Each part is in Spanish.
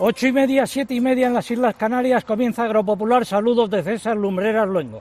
8:30, 7:30 en las Islas Canarias, comienza Agropopular. Saludos de César Lumbreras Luengo.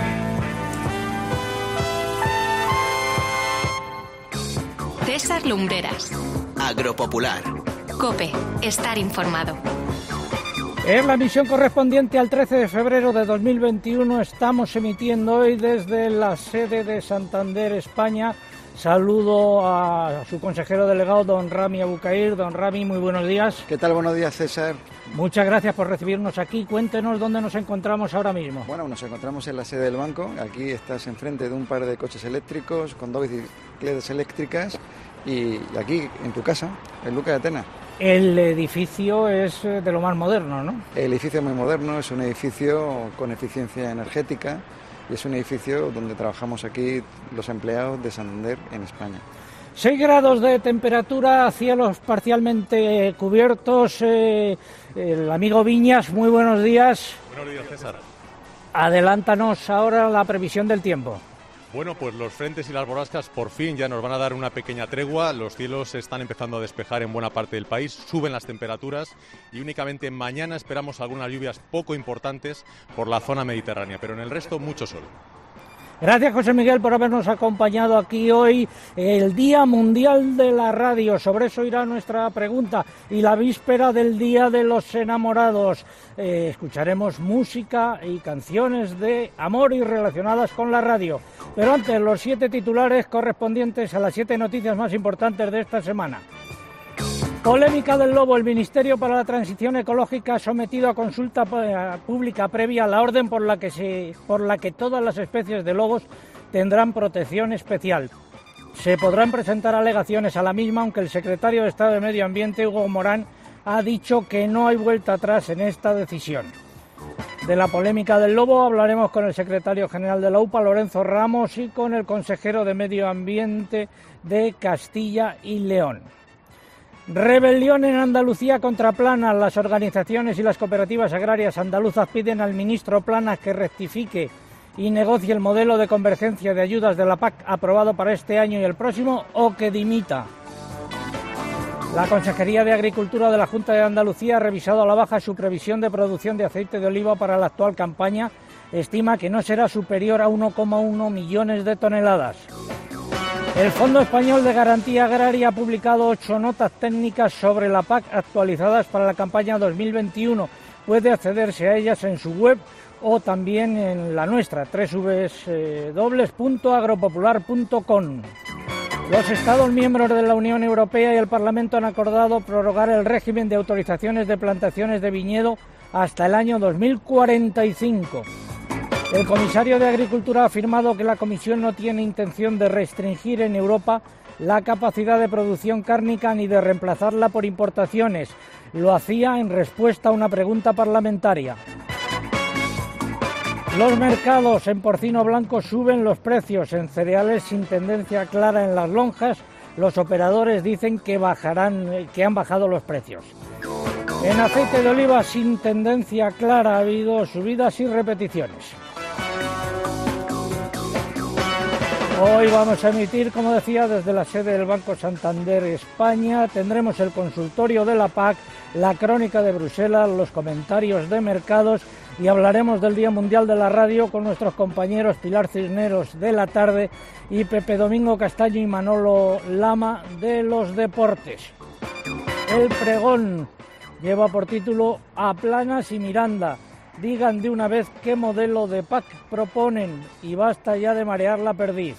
César Lumbreras. Agropopular. COPE. Estar informado. Es la emisión correspondiente al 13 de febrero de 2021. Estamos emitiendo hoy desde la sede de Santander, España. Saludo a su consejero delegado, don Rami Abucair. Don Rami, muy buenos días. ¿Qué tal? Buenos días, César. Muchas gracias por recibirnos aquí. Cuéntenos dónde nos encontramos ahora mismo. Bueno, nos encontramos en la sede del banco. Aquí estás enfrente de un par de coches eléctricos con 2 bicicletas eléctricas y aquí en tu casa, en Luca de Atenas. El edificio es de lo más moderno, ¿no? El edificio es muy moderno, es un edificio con eficiencia energética y es un edificio donde trabajamos aquí los empleados de Santander en España. 6 grados de temperatura, cielos parcialmente cubiertos. El amigo Viñas, muy buenos días. Buenos días, César. Adelántanos ahora la previsión del tiempo. Bueno, pues los frentes y las borrascas por fin ya nos van a dar una pequeña tregua. Los cielos se están empezando a despejar en buena parte del país, suben las temperaturas y únicamente mañana esperamos algunas lluvias poco importantes por la zona mediterránea, pero en el resto mucho sol. Gracias, José Miguel, por habernos acompañado aquí hoy, el Día Mundial de la Radio. Sobre eso irá nuestra pregunta. Y la víspera del Día de los Enamorados. Escucharemos música y canciones de amor y relacionadas con la radio. Pero antes, los 7 titulares correspondientes a las 7 noticias más importantes de esta semana. Polémica del lobo. El Ministerio para la Transición Ecológica ha sometido a consulta pública previa la orden por la que todas las especies de lobos tendrán protección especial. Se podrán presentar alegaciones a la misma, aunque el secretario de Estado de Medio Ambiente, Hugo Morán, ha dicho que no hay vuelta atrás en esta decisión. De la polémica del lobo hablaremos con el secretario general de la UPA, Lorenzo Ramos, y con el consejero de Medio Ambiente de Castilla y León. Rebelión en Andalucía contra Planas. Las organizaciones y las cooperativas agrarias andaluzas piden al ministro Planas que rectifique y negocie el modelo de convergencia de ayudas de la PAC aprobado para este año y el próximo, o que dimita. La Consejería de Agricultura de la Junta de Andalucía ha revisado a la baja su previsión de producción de aceite de oliva para la actual campaña. Estima que no será superior a 1,1 millones de toneladas. El Fondo Español de Garantía Agraria ha publicado 8 notas técnicas sobre la PAC actualizadas para la campaña 2021. Puede accederse a ellas en su web o también en la nuestra, www.agropopular.com. Los Estados miembros de la Unión Europea y el Parlamento han acordado prorrogar el régimen de autorizaciones de plantaciones de viñedo hasta el año 2045. El comisario de Agricultura ha afirmado que la Comisión no tiene intención de restringir en Europa la capacidad de producción cárnica ni de reemplazarla por importaciones. Lo hacía en respuesta a una pregunta parlamentaria. Los mercados en porcino blanco suben los precios. En cereales sin tendencia clara en las lonjas, los operadores dicen que han bajado los precios. En aceite de oliva sin tendencia clara ha habido subidas y repeticiones. Hoy vamos a emitir, como decía, desde la sede del Banco Santander, España. Tendremos el consultorio de la PAC, la crónica de Bruselas, los comentarios de mercados y hablaremos del Día Mundial de la Radio con nuestros compañeros Pilar Cisneros de la tarde y Pepe Domingo Castaño y Manolo Lama de los deportes. El pregón lleva por título A Planas y Miranda. Digan de una vez qué modelo de PAC proponen y basta ya de marear la perdiz.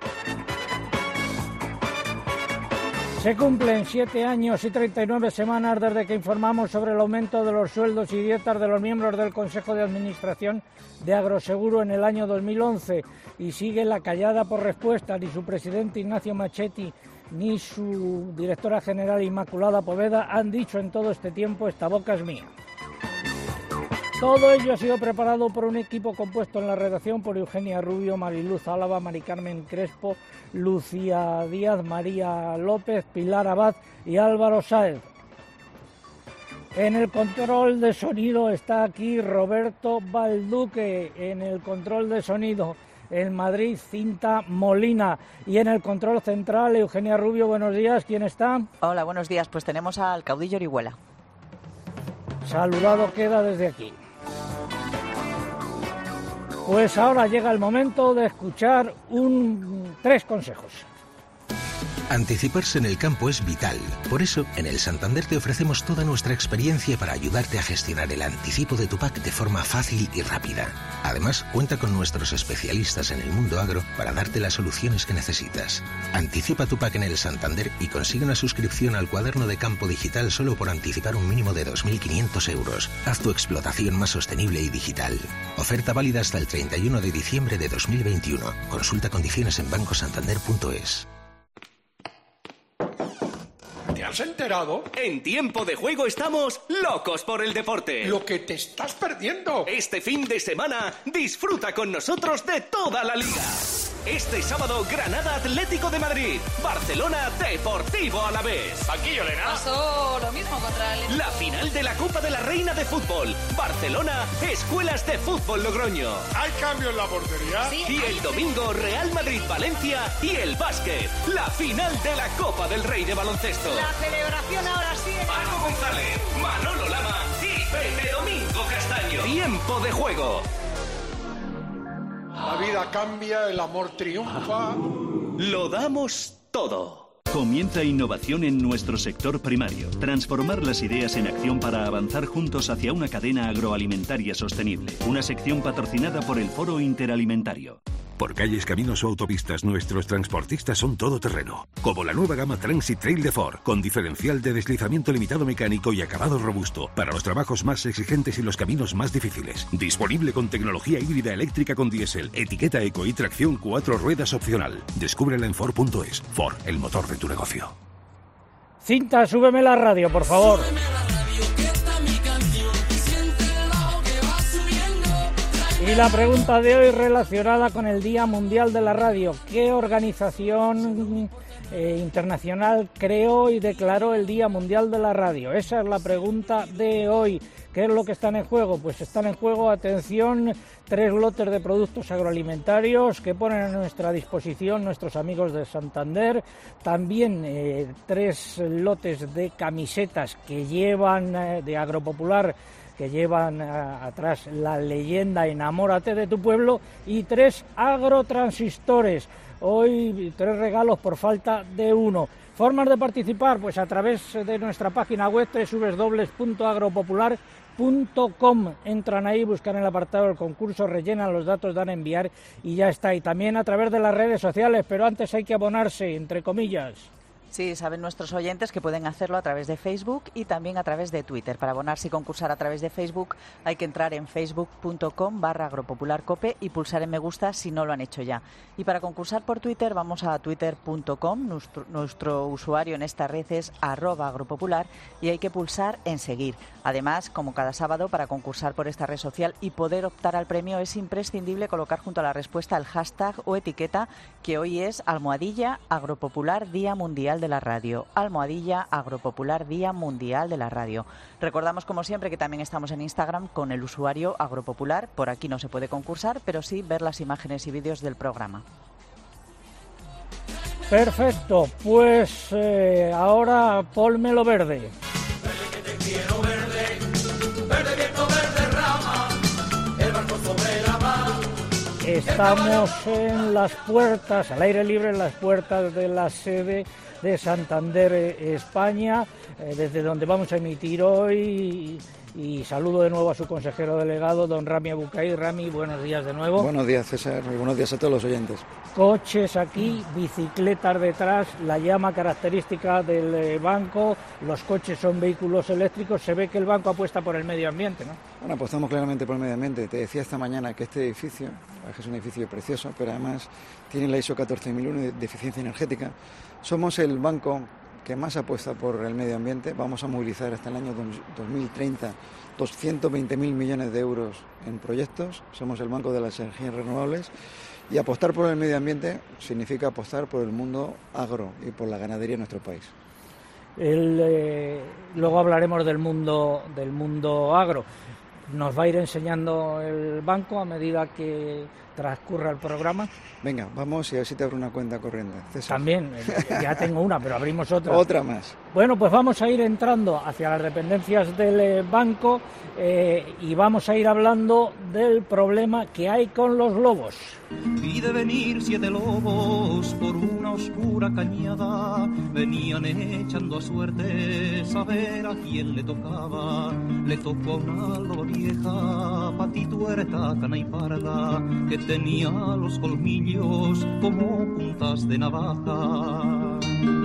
Se cumplen 7 años y 39 semanas desde que informamos sobre el aumento de los sueldos y dietas de los miembros del Consejo de Administración de Agroseguro en el año 2011 y sigue la callada por respuesta. Ni su presidente Ignacio Machetti ni su directora general Inmaculada Poveda han dicho en todo este tiempo "esta boca es mía". Todo ello ha sido preparado por un equipo compuesto en la redacción por Eugenia Rubio, Mariluz Álava, Mari Carmen Crespo, Lucía Díaz, María López, Pilar Abad y Álvaro Sáez. En el control de sonido está aquí Roberto Balduque, en el control de sonido en Madrid, Cinta Molina, y en el control central Eugenia Rubio. Buenos días, ¿quién está? Hola, buenos días, pues tenemos al caudillo Orihuela. saludado queda desde aquí. Pues ahora llega el momento de escuchar 3 consejos. Anticiparse en el campo es vital. Por eso, en el Santander te ofrecemos toda nuestra experiencia para ayudarte a gestionar el anticipo de tu PAC de forma fácil y rápida. Además, cuenta con nuestros especialistas en el mundo agro para darte las soluciones que necesitas. Anticipa tu PAC en el Santander y consigue una suscripción al cuaderno de campo digital solo por anticipar un mínimo de 2.500 euros. Haz tu explotación más sostenible y digital. Oferta válida hasta el 31 de diciembre de 2021. Consulta condiciones en bancosantander.es. ¿Te has enterado? En Tiempo de Juego estamos locos por el deporte. Lo que te estás perdiendo. Este fin de semana disfruta con nosotros de toda la liga. Este sábado, Granada Atlético de Madrid, Barcelona Deportivo Alavés. Banquillo, Elena. Pasó lo mismo contra el... La final de la Copa de la Reina de Fútbol, Barcelona Escuelas de Fútbol Logroño. ¿Hay cambio en la portería? Sí. Y el domingo, Real Madrid Valencia y el básquet, la final de la Copa del Rey de baloncesto. La celebración ahora sí. Paco González, Manolo Lama y Pepe Domingo Castaño. Tiempo de Juego. La vida cambia, el amor triunfa. Lo damos todo. Comienza innovación en nuestro sector primario. Transformar las ideas en acción para avanzar juntos hacia una cadena agroalimentaria sostenible. Una sección patrocinada por el Foro Interalimentario. Por calles, caminos o autopistas, nuestros transportistas son todoterreno. Como la nueva gama Transit Trail de Ford, con diferencial de deslizamiento limitado mecánico y acabado robusto, para los trabajos más exigentes y los caminos más difíciles. Disponible con tecnología híbrida eléctrica con diésel, etiqueta eco y tracción 4 ruedas opcional. Descúbrela en Ford.es. Ford, el motor de tu negocio. Cinta, súbeme la radio, por favor. Y la pregunta de hoy relacionada con el Día Mundial de la Radio. ¿Qué organización internacional creó y declaró el Día Mundial de la Radio? Esa es la pregunta de hoy. ¿Qué es lo que están en juego? Pues están en juego, atención, 3 lotes de productos agroalimentarios que ponen a nuestra disposición nuestros amigos de Santander. También 3 lotes de camisetas que llevan de Agropopular, que llevan atrás la leyenda Enamórate de tu pueblo, y 3 agrotransistores. Hoy 3 regalos por falta de uno. Formas de participar, pues a través de nuestra página web www.agropopular.com. Entran ahí, buscan el apartado del concurso, rellenan los datos, dan a enviar y ya está. Y también a través de las redes sociales, pero antes hay que abonarse, entre comillas. Sí, saben nuestros oyentes que pueden hacerlo a través de Facebook y también a través de Twitter. Para abonarse y concursar a través de Facebook hay que entrar en facebook.com/agropopularcope y pulsar en me gusta si no lo han hecho ya. Y para concursar por Twitter vamos a twitter.com, nuestro usuario en esta red es @agropopular y hay que pulsar en seguir. Además, como cada sábado, para concursar por esta red social y poder optar al premio es imprescindible colocar junto a la respuesta el hashtag o etiqueta que hoy es #Agropopular Día Mundial de la Radio. #Agropopular Día Mundial de la Radio. Recordamos, como siempre, que también estamos en Instagram con el usuario Agropopular. Por aquí no se puede concursar, pero sí ver las imágenes y vídeos del programa. Perfecto, pues ahora pónmelo verde. Estamos en las puertas, al aire libre, en las puertas de la sede de Santander, España, desde donde vamos a emitir hoy. Y saludo de nuevo a su consejero delegado, don Rami Abucay. Rami, buenos días de nuevo. Buenos días, César, y buenos días a todos los oyentes. Coches aquí, bicicletas detrás, la llama característica del banco, los coches son vehículos eléctricos. Se ve que el banco apuesta por el medio ambiente, ¿no? Bueno, apostamos claramente por el medio ambiente. Te decía esta mañana que este edificio, que es un edificio precioso, pero además tiene la ISO 14001 de eficiencia energética. Somos el banco que más apuesta por el medio ambiente. Vamos a movilizar hasta el año 2030 220.000 millones de euros en proyectos. Somos el banco de las energías renovables. Y apostar por el medio ambiente significa apostar por el mundo agro y por la ganadería en nuestro país. Luego hablaremos del mundo agro. Nos va a ir enseñando el banco a medida que transcurra el programa. Venga, vamos y a ver si te abro una cuenta corriente, César. También, ya tengo una, pero abrimos otra. Otra más. Bueno, pues vamos a ir entrando hacia las dependencias del banco y vamos a ir hablando del problema que hay con los lobos. Y de venir 7 lobos por una oscura cañada, venían echando a suerte saber a quién le tocaba. Le tocó a una loba vieja, patituerta, cana y parda, que tenía los colmillos como puntas de navaja.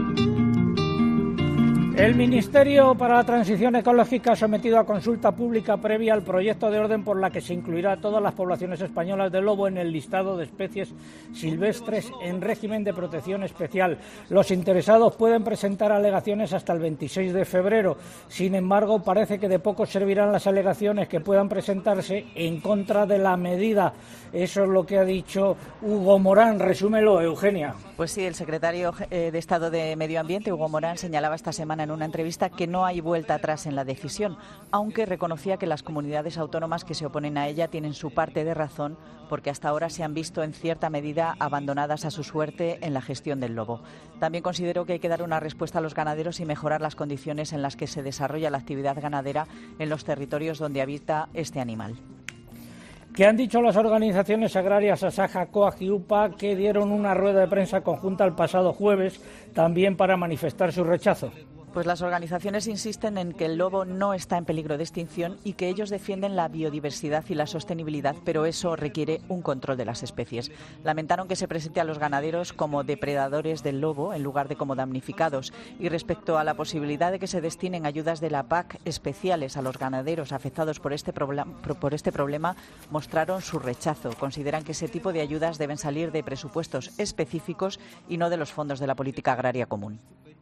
El Ministerio para la Transición Ecológica ha sometido a consulta pública previa el proyecto de orden por la que se incluirá a todas las poblaciones españolas de lobo en el listado de especies silvestres en régimen de protección especial. Los interesados pueden presentar alegaciones hasta el 26 de febrero. Sin embargo, parece que de poco servirán las alegaciones que puedan presentarse en contra de la medida. Eso es lo que ha dicho Hugo Morán. Resúmelo, Eugenia. Pues sí, el secretario de Estado de Medio Ambiente, Hugo Morán, señalaba esta semana en una entrevista que no hay vuelta atrás en la decisión, aunque reconocía que las comunidades autónomas que se oponen a ella tienen su parte de razón, porque hasta ahora se han visto en cierta medida abandonadas a su suerte en la gestión del lobo. También considero que hay que dar una respuesta a los ganaderos y mejorar las condiciones en las que se desarrolla la actividad ganadera en los territorios donde habita este animal. ¿Qué han dicho las organizaciones agrarias Asaja, COAG y UPA, que dieron una rueda de prensa conjunta el pasado jueves también para manifestar su rechazo? Pues las organizaciones insisten en que el lobo no está en peligro de extinción y que ellos defienden la biodiversidad y la sostenibilidad, pero eso requiere un control de las especies. Lamentaron que se presente a los ganaderos como depredadores del lobo en lugar de como damnificados. Y respecto a la posibilidad de que se destinen ayudas de la PAC especiales a los ganaderos afectados por este problema, mostraron su rechazo. Consideran que ese tipo de ayudas deben salir de presupuestos específicos y no de los fondos de la política agraria común.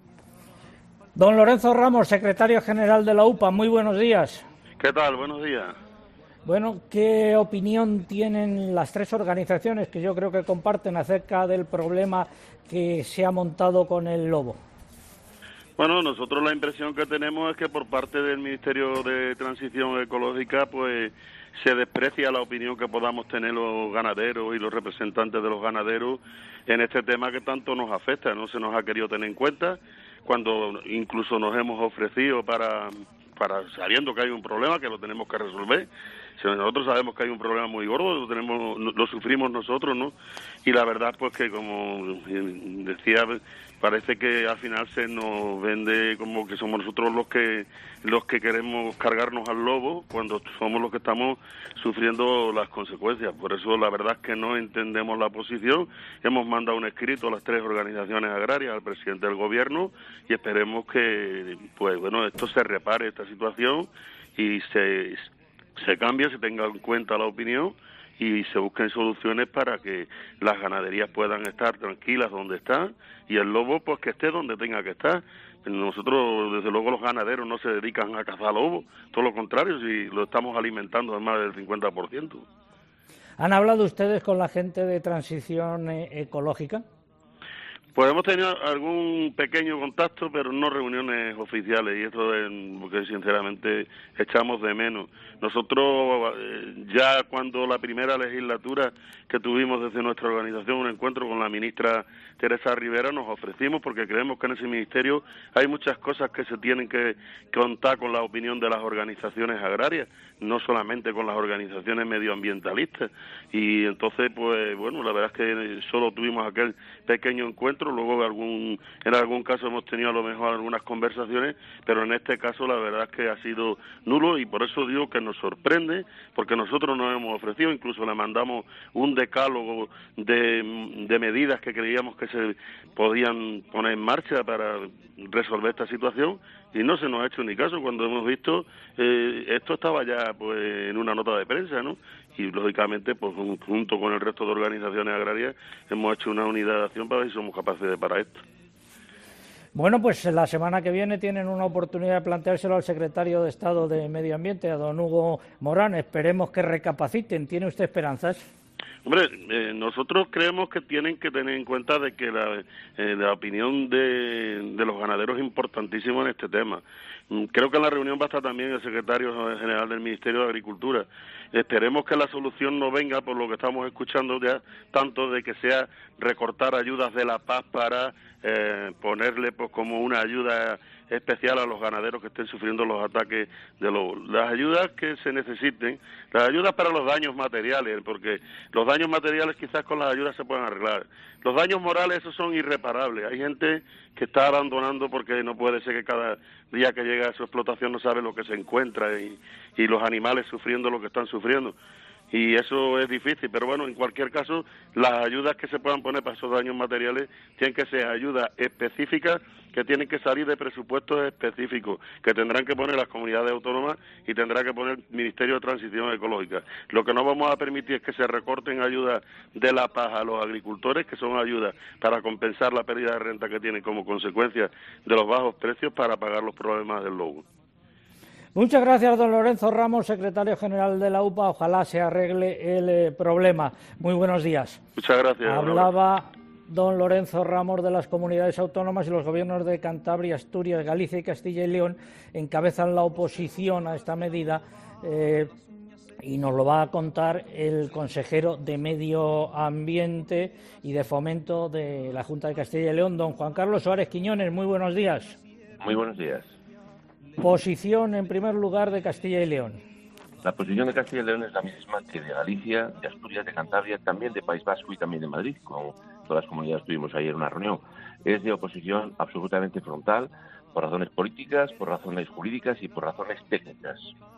Don Lorenzo Ramos, secretario general de la UPA, muy buenos días. ¿Qué tal? Buenos días. Bueno, ¿qué opinión tienen las tres organizaciones que yo creo que comparten acerca del problema que se ha montado con el lobo? Bueno, nosotros la impresión que tenemos es que por parte del Ministerio de Transición Ecológica pues se desprecia la opinión que podamos tener los ganaderos y los representantes de los ganaderos en este tema que tanto nos afecta. No se nos ha querido tener en cuenta cuando incluso nos hemos ofrecido para sabiendo que hay un problema que lo tenemos que resolver. Si nosotros sabemos que hay un problema muy gordo, lo sufrimos nosotros, ¿no? Y la verdad pues que, como decía, parece que al final se nos vende como que somos nosotros los que queremos cargarnos al lobo cuando somos los que estamos sufriendo las consecuencias. Por eso la verdad es que no entendemos la posición. Hemos mandado un escrito a las tres organizaciones agrarias, al presidente del gobierno, y esperemos que pues bueno, esto se repare, esta situación, y se cambie, se tenga en cuenta la opinión y se busquen soluciones para que las ganaderías puedan estar tranquilas donde están y el lobo pues que esté donde tenga que estar. Nosotros, desde luego, los ganaderos no se dedican a cazar lobos, todo lo contrario, si lo estamos alimentando en más del 50%. ¿Han hablado ustedes con la gente de Transición Ecológica? Pues hemos tenido algún pequeño contacto, pero no reuniones oficiales, y esto es porque sinceramente echamos de menos. Nosotros ya cuando la primera legislatura que tuvimos desde nuestra organización un encuentro con la ministra Teresa Rivera, nos ofrecimos porque creemos que en ese ministerio hay muchas cosas que se tienen que contar con la opinión de las organizaciones agrarias, no solamente con las organizaciones medioambientalistas. Y entonces, pues bueno, la verdad es que solo tuvimos aquel pequeño encuentro, luego en algún caso hemos tenido a lo mejor algunas conversaciones, pero en este caso la verdad es que ha sido nulo, y por eso digo que nos sorprende, porque nosotros nos hemos ofrecido, incluso le mandamos un decálogo de medidas que creíamos que se podían poner en marcha para resolver esta situación, y no se nos ha hecho ni caso cuando hemos visto esto estaba ya pues en una nota de prensa, ¿no? Y lógicamente pues junto con el resto de organizaciones agrarias hemos hecho una unidad de acción para ver si somos capaces de parar esto. Bueno, pues la semana que viene tienen una oportunidad de planteárselo al secretario de Estado de Medio Ambiente, a don Hugo Morán. Esperemos que recapaciten. ¿Tiene usted esperanzas? Hombre, nosotros creemos que tienen que tener en cuenta de que la opinión de los ganaderos es importantísima en este tema. Creo que en la reunión va a estar también el secretario general del Ministerio de Agricultura. Esperemos que la solución no venga por lo que estamos escuchando ya, tanto de que sea recortar ayudas de la PAC para ponerle pues como una ayuda especial a los ganaderos que estén sufriendo los ataques de lobos. Las ayudas que se necesiten, las ayudas para los daños materiales, porque los daños materiales quizás con las ayudas se pueden arreglar. Los daños morales, esos son irreparables. Hay gente que está abandonando porque no puede ser que cada día que llega a su explotación no sabe lo que se encuentra y los animales sufriendo lo que están sufriendo. Y eso es difícil, pero bueno, en cualquier caso, las ayudas que se puedan poner para esos daños materiales tienen que ser ayudas específicas que tienen que salir de presupuestos específicos, que tendrán que poner las comunidades autónomas y tendrá que poner el Ministerio de Transición Ecológica. Lo que no vamos a permitir es que se recorten ayudas de la PAC a los agricultores, que son ayudas para compensar la pérdida de renta que tienen como consecuencia de los bajos precios para pagar los problemas del lobo. Muchas gracias, don Lorenzo Ramos, secretario general de la UPA. Ojalá se arregle el problema. Muy buenos días. Muchas gracias. Hablaba don Lorenzo Ramos de las comunidades autónomas y los gobiernos de Cantabria, Asturias, Galicia y Castilla y León encabezan la oposición a esta medida y nos lo va a contar el consejero de Medio Ambiente y de Fomento de la Junta de Castilla y León, don Juan Carlos Suárez Quiñones. Muy buenos días. Muy buenos días. Posición, en primer lugar, de Castilla y León. La posición de Castilla y León es la misma que de Galicia, de Asturias, de Cantabria, también de País Vasco y también de Madrid. Con todas las comunidades tuvimos ayer una reunión. Es de oposición absolutamente frontal, por razones políticas, por razones jurídicas y por razones técnicas.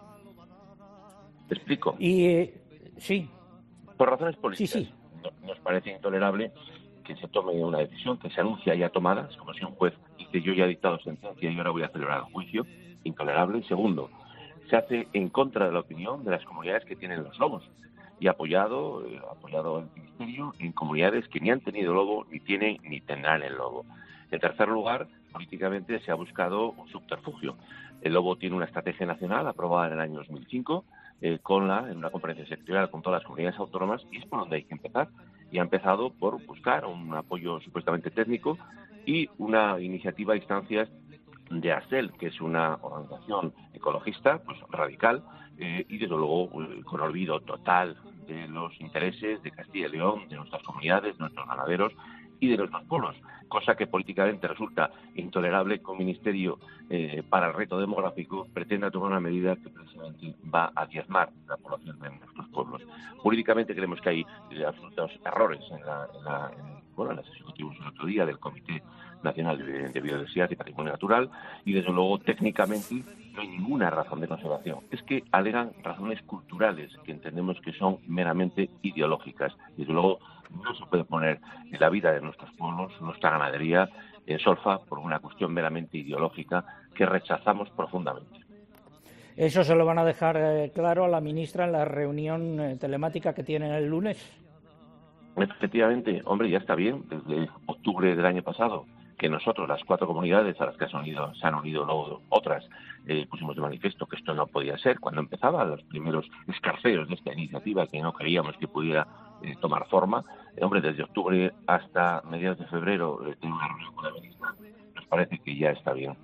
¿Te explico? Sí. Por razones políticas. Sí. Nos parece intolerable que se tome una decisión que se anuncia ya tomada, es como si un juez dice yo ya he dictado sentencia y ahora voy a celebrar el juicio. Intolerable. Segundo, se hace en contra de la opinión de las comunidades que tienen los lobos y apoyado el Ministerio en comunidades que ni han tenido lobo, ni tienen ni tendrán el lobo. En tercer lugar, políticamente se ha buscado un subterfugio. El lobo tiene una estrategia nacional aprobada en el año 2005 en una conferencia sectorial con todas las comunidades autónomas, y es por donde hay que empezar. Y ha empezado por buscar un apoyo supuestamente técnico y una iniciativa a instancias de ASEL, que es una organización ecologista pues radical y desde luego con olvido total de los intereses de Castilla y León, de nuestras comunidades, de nuestros ganaderos y de nuestros pueblos, cosa que políticamente resulta intolerable que un ministerio para el reto demográfico pretenda tomar una medida que precisamente va a diezmar la población de nuestros pueblos. Jurídicamente creemos que hay absolutos errores en las ejecutivos el otro día del Comité Nacional de Biodiversidad y Patrimonio Natural, y desde luego técnicamente no hay ninguna razón de conservación. Es que alegan razones culturales que entendemos que son meramente ideológicas. Desde luego no se puede poner la vida de nuestros pueblos, nuestra ganadería, en solfa por una cuestión meramente ideológica que rechazamos profundamente. ¿Eso se lo van a dejar claro a la ministra en la reunión telemática que tienen el lunes? Efectivamente, hombre, ya está bien. Desde octubre del año pasado, que nosotros, las 4 comunidades a las que se han unido luego otras, pusimos de manifiesto que esto no podía ser. Cuando empezaban los primeros escarceos de esta iniciativa, que no creíamos que pudiera tomar forma, hombre, desde octubre hasta mediados de febrero, tengo una reunión con la ministra, nos parece que ya está bien.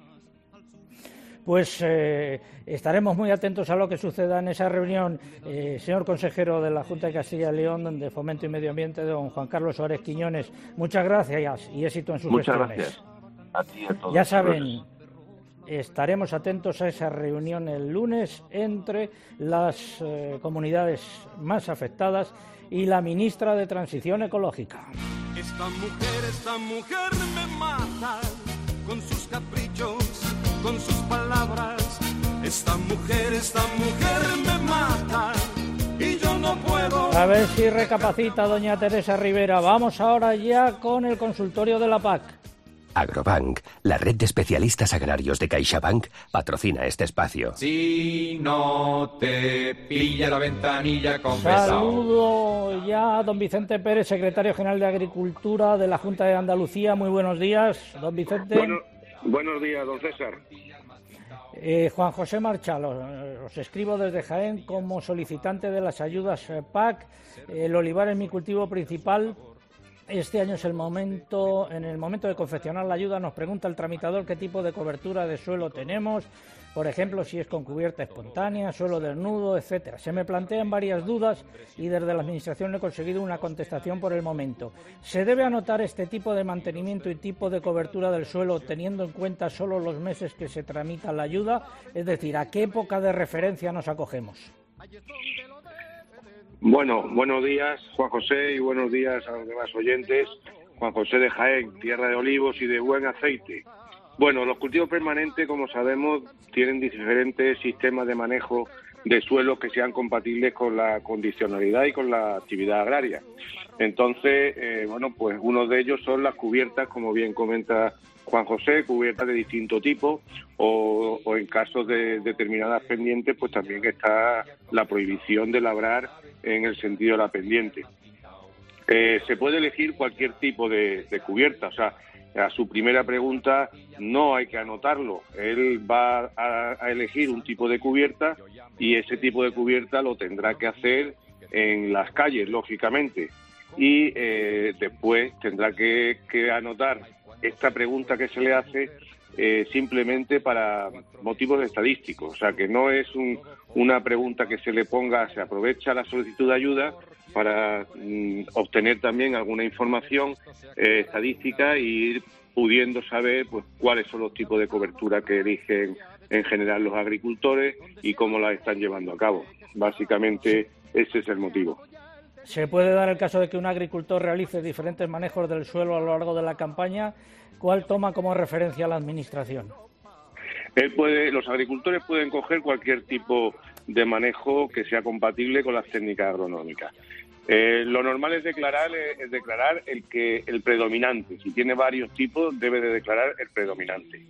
Pues estaremos muy atentos a lo que suceda en esa reunión. Señor consejero de la Junta de Castilla y León de Fomento y Medio Ambiente, don Juan Carlos Suárez Quiñones, muchas gracias y éxito en sus gestiones. Muchas gracias a ti y a todos. Ya saben, estaremos atentos a esa reunión el lunes entre las comunidades más afectadas y la ministra de Transición Ecológica. Esta mujer me mata con sus caprichos, con sus palabras. Esta mujer me mata y yo no puedo. A ver si recapacita doña Teresa Rivera. Vamos ahora ya con el consultorio de la PAC. Agrobank, la red de especialistas agrarios de CaixaBank, patrocina este espacio. Si no te pilla la ventanilla con pesado. Saludo ya a don Vicente Pérez, secretario general de Agricultura de la Junta de Andalucía. Muy buenos días, don Vicente. Buenos días, don César. Juan José Marchal, os escribo desde Jaén como solicitante de las ayudas PAC. El olivar es mi cultivo principal. Este año es en el momento de confeccionar la ayuda nos pregunta el tramitador qué tipo de cobertura de suelo tenemos, por ejemplo, si es con cubierta espontánea, suelo desnudo, etcétera. Se me plantean varias dudas y desde la Administración no he conseguido una contestación por el momento. ¿Se debe anotar este tipo de mantenimiento y tipo de cobertura del suelo teniendo en cuenta solo los meses que se tramita la ayuda? Es decir, ¿a qué época de referencia nos acogemos? Bueno, buenos días, Juan José, y buenos días a los demás oyentes. Juan José de Jaén, tierra de olivos y de buen aceite. Bueno, los cultivos permanentes, como sabemos, tienen diferentes sistemas de manejo de suelos que sean compatibles con la condicionalidad y con la actividad agraria. Entonces, pues uno de ellos son las cubiertas, como bien comenta Juan José, cubiertas de distinto tipo, o en casos de determinadas pendientes, pues también está la prohibición de labrar en el sentido de la pendiente. Se puede elegir cualquier tipo de cubierta, o sea, a su primera pregunta no hay que anotarlo. Él va a elegir un tipo de cubierta y ese tipo de cubierta lo tendrá que hacer en las calles, lógicamente. Y después tendrá que anotar esta pregunta que se le hace simplemente para motivos estadísticos. O sea, que no es una pregunta que se le ponga, se aprovecha la solicitud de ayuda para obtener también alguna información estadística e ir pudiendo saber pues cuáles son los tipos de cobertura que eligen en general los agricultores y cómo las están llevando a cabo. Básicamente ese es el motivo. ¿Se puede dar el caso de que un agricultor realice diferentes manejos del suelo a lo largo de la campaña? ¿Cuál toma como referencia la Administración? Los agricultores pueden coger cualquier tipo de manejo que sea compatible con las técnicas agronómicas. Lo normal es declarar el predominante. Si tiene varios tipos, debe de declarar el predominante.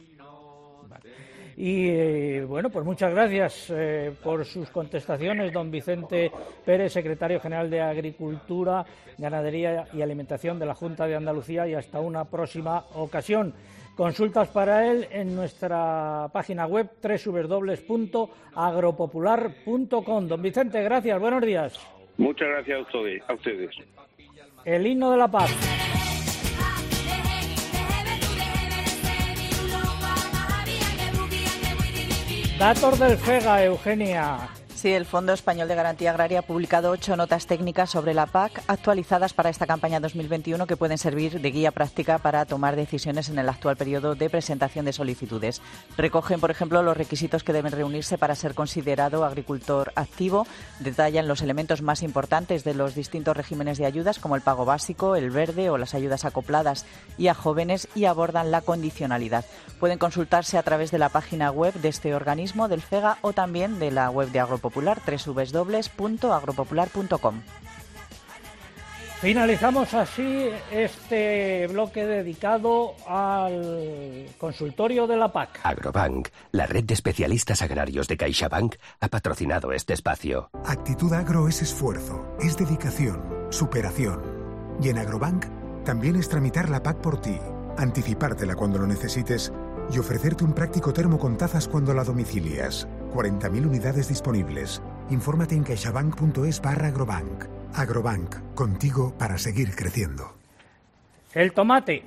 Y pues muchas gracias por sus contestaciones, don Vicente Pérez, secretario general de Agricultura, Ganadería y Alimentación de la Junta de Andalucía, y hasta una próxima ocasión. Consultas para él en nuestra página web www.agropopular.com. Don Vicente, gracias, buenos días. Muchas gracias a ustedes. El himno de la paz. Datos del FEGA, Eugenia. Sí, el Fondo Español de Garantía Agraria ha publicado 8 notas técnicas sobre la PAC actualizadas para esta campaña 2021 que pueden servir de guía práctica para tomar decisiones en el actual periodo de presentación de solicitudes. Recogen, por ejemplo, los requisitos que deben reunirse para ser considerado agricultor activo, detallan los elementos más importantes de los distintos regímenes de ayudas como el pago básico, el verde o las ayudas acopladas y a jóvenes, y abordan la condicionalidad. Pueden consultarse a través de la página web de este organismo, del FEGA, o también de la web de Agropopular, www.agropopular.com. Finalizamos así este bloque dedicado al consultorio de la PAC. Agrobank, la red de especialistas agrarios de CaixaBank, ha patrocinado este espacio. Actitud Agro es esfuerzo, es dedicación, superación. Y en Agrobank también es tramitar la PAC por ti, anticipártela cuando lo necesites y ofrecerte un práctico termo con tazas cuando la domicilias. 40.000 unidades disponibles. Infórmate en caixabank.es/agrobank. Agrobank, contigo para seguir creciendo. El tomate.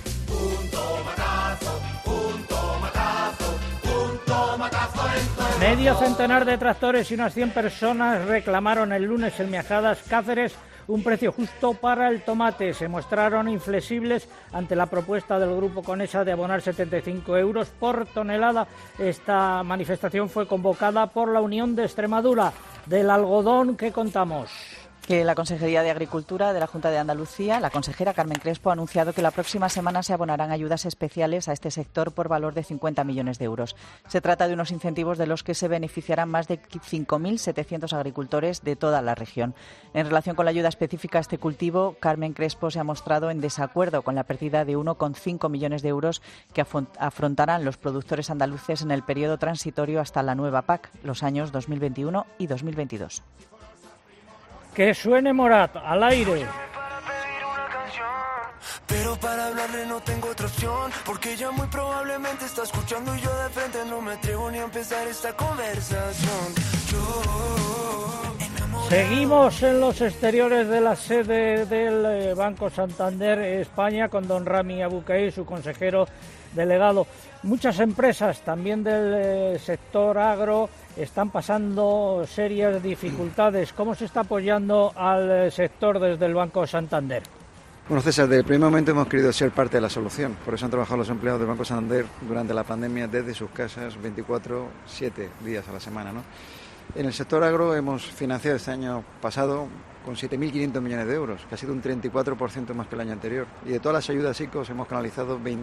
Medio centenar de tractores y unas 100 personas reclamaron el lunes en Miajadas, Cáceres, un precio justo para el tomate. Se mostraron inflexibles ante la propuesta del Grupo Conesa de abonar 75 euros por tonelada. Esta manifestación fue convocada por la Unión de Extremadura. Del algodón, ¿qué contamos? Que la Consejería de Agricultura de la Junta de Andalucía, la consejera Carmen Crespo, ha anunciado que la próxima semana se abonarán ayudas especiales a este sector por valor de 50 millones de euros. Se trata de unos incentivos de los que se beneficiarán más de 5.700 agricultores de toda la región. En relación con la ayuda específica a este cultivo, Carmen Crespo se ha mostrado en desacuerdo con la pérdida de 1,5 millones de euros que afrontarán los productores andaluces en el periodo transitorio hasta la nueva PAC, los años 2021 y 2022. Que suene Morat al aire. Pero para hablarle no tengo otra opción. atención, porque ella muy probablemente está escuchando y yo de frente no me atrevo ni a empezar esta conversación. Seguimos en los exteriores de la sede del Banco Santander España con don Rami Abucaí, su consejero delegado. Muchas empresas también del sector agro están pasando serias dificultades. ¿Cómo se está apoyando al sector desde el Banco Santander? Bueno, César, desde el primer momento hemos querido ser parte de la solución. Por eso han trabajado los empleados del Banco Santander durante la pandemia desde sus casas 24/7 días a la semana, ¿no? En el sector agro hemos financiado este año pasado con 7.500 millones de euros, que ha sido un 34% más que el año anterior. Y de todas las ayudas ICOs hemos canalizado el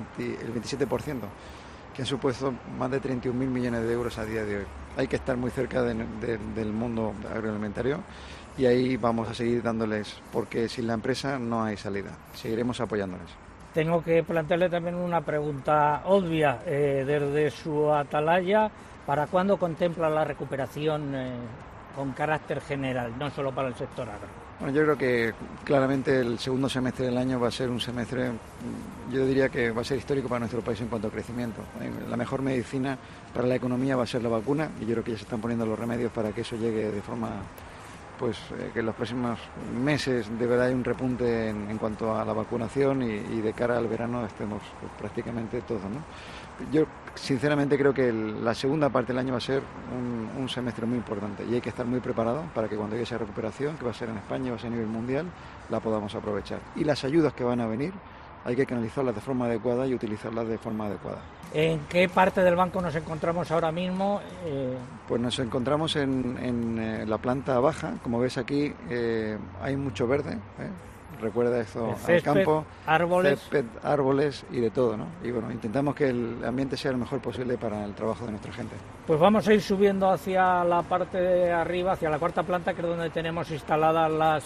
27%, que han supuesto más de 31.000 millones de euros a día de hoy. Hay que estar muy cerca del mundo agroalimentario y ahí vamos a seguir dándoles, porque sin la empresa no hay salida. Seguiremos apoyándoles. Tengo que plantearle también una pregunta obvia desde su atalaya. ¿Para cuándo contempla la recuperación con carácter general, no solo para el sector agro? Bueno, yo creo que claramente el segundo semestre del año va a ser un semestre, yo diría que va a ser histórico para nuestro país en cuanto a crecimiento. La mejor medicina para la economía va a ser la vacuna y yo creo que ya se están poniendo los remedios para que eso llegue de forma, que en los próximos meses de verdad hay un repunte en cuanto a la vacunación y de cara al verano estemos prácticamente todos, ¿no? Yo sinceramente creo que la segunda parte del año va a ser un semestre muy importante y hay que estar muy preparado para que cuando llegue esa recuperación, que va a ser en España, va a ser a nivel mundial, la podamos aprovechar. Y las ayudas que van a venir hay que canalizarlas de forma adecuada y utilizarlas de forma adecuada. ¿En qué parte del banco nos encontramos ahora mismo? Pues nos encontramos en la planta baja. Como ves aquí hay mucho verde, recuerda esto al campo, césped, árboles y de todo, ¿no? Y bueno, intentamos que el ambiente sea lo mejor posible para el trabajo de nuestra gente. Pues vamos a ir subiendo hacia la parte de arriba, hacia la cuarta planta, que es donde tenemos instaladas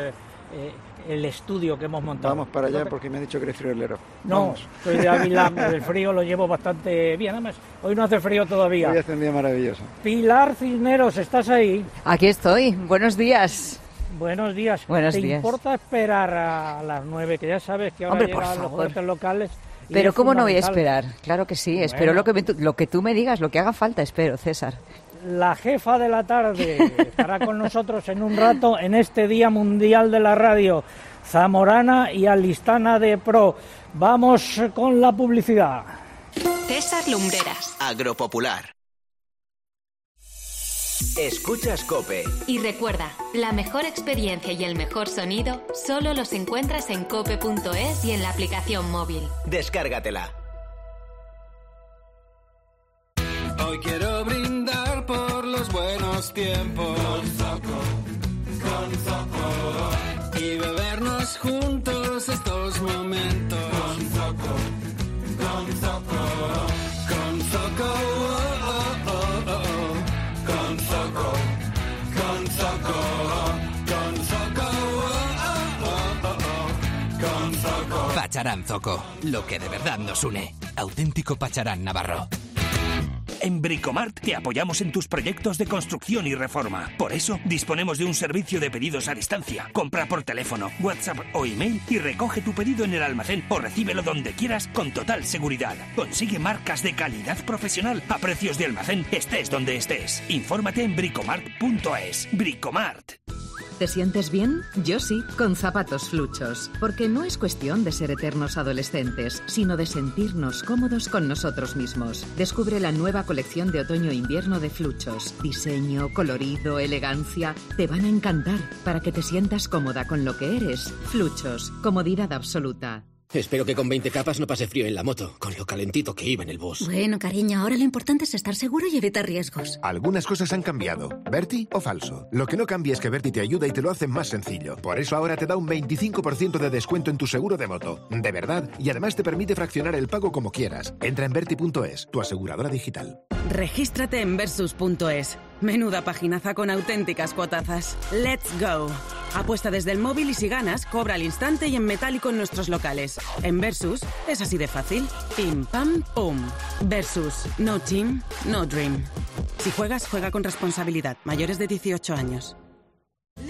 el estudio que hemos montado. Vamos para allá porque me ha dicho que eres friolero. No, vamos. Soy de Ávila, el frío lo llevo bastante bien, además hoy no hace frío todavía. Hoy hace un día maravilloso. Pilar Cisneros, ¿estás ahí? Aquí estoy, buenos días. Buenos días. ¿Te importa esperar a las 9? Que ya sabes que ahora llegan los puentes locales. Pero ¿cómo no voy a esperar? Claro que sí, bueno. Espero lo que tú me digas, lo que haga falta, espero, César. La jefa de la tarde estará con nosotros en un rato en este Día Mundial de la Radio, zamorana y alistana de pro. Vamos con la publicidad. César Lumbreras. Agropopular. Escuchas COPE. Y recuerda, la mejor experiencia y el mejor sonido solo los encuentras en cope.es y en la aplicación móvil. Descárgatela. Hoy quiero brindar por los buenos tiempos. Con Zoco. Y bebernos juntos estos momentos. Con Zoco. Con Zoco. Con Zoco. Con Zoco. Con Zoco. Con Zoco. Con Zoco. Pacharán Zoco. Lo que de verdad nos une. Auténtico Pacharán navarro. En Bricomart te apoyamos en tus proyectos de construcción y reforma. Por eso disponemos de un servicio de pedidos a distancia. Compra por teléfono, WhatsApp o email y recoge tu pedido en el almacén o recíbelo donde quieras con total seguridad. Consigue marcas de calidad profesional a precios de almacén, estés donde estés. Infórmate en bricomart.es. Bricomart. ¿Te sientes bien? Yo sí, con zapatos Fluchos. Porque no es cuestión de ser eternos adolescentes, sino de sentirnos cómodos con nosotros mismos. Descubre la nueva colección de otoño-invierno de Fluchos. Diseño, colorido, elegancia. Te van a encantar para que te sientas cómoda con lo que eres. Fluchos, comodidad absoluta. Espero que con 20 capas no pase frío en la moto, con lo calentito que iba en el bus. Bueno, cariño, ahora lo importante es estar seguro y evitar riesgos. Algunas cosas han cambiado. ¿Berti o falso? Lo que no cambia es que Berti te ayuda y te lo hace más sencillo. Por eso ahora te da un 25% de descuento en tu seguro de moto. De verdad, y además te permite fraccionar el pago como quieras. Entra en Berti.es, tu aseguradora digital. Regístrate en Versus.es. Menuda paginaza con auténticas cuotazas. ¡Let's go! Apuesta desde el móvil y si ganas, cobra al instante y en metálico en nuestros locales. En Versus es así de fácil. Pim, pam, pum. Versus. No team, no dream. Si juegas, juega con responsabilidad. Mayores de 18 años.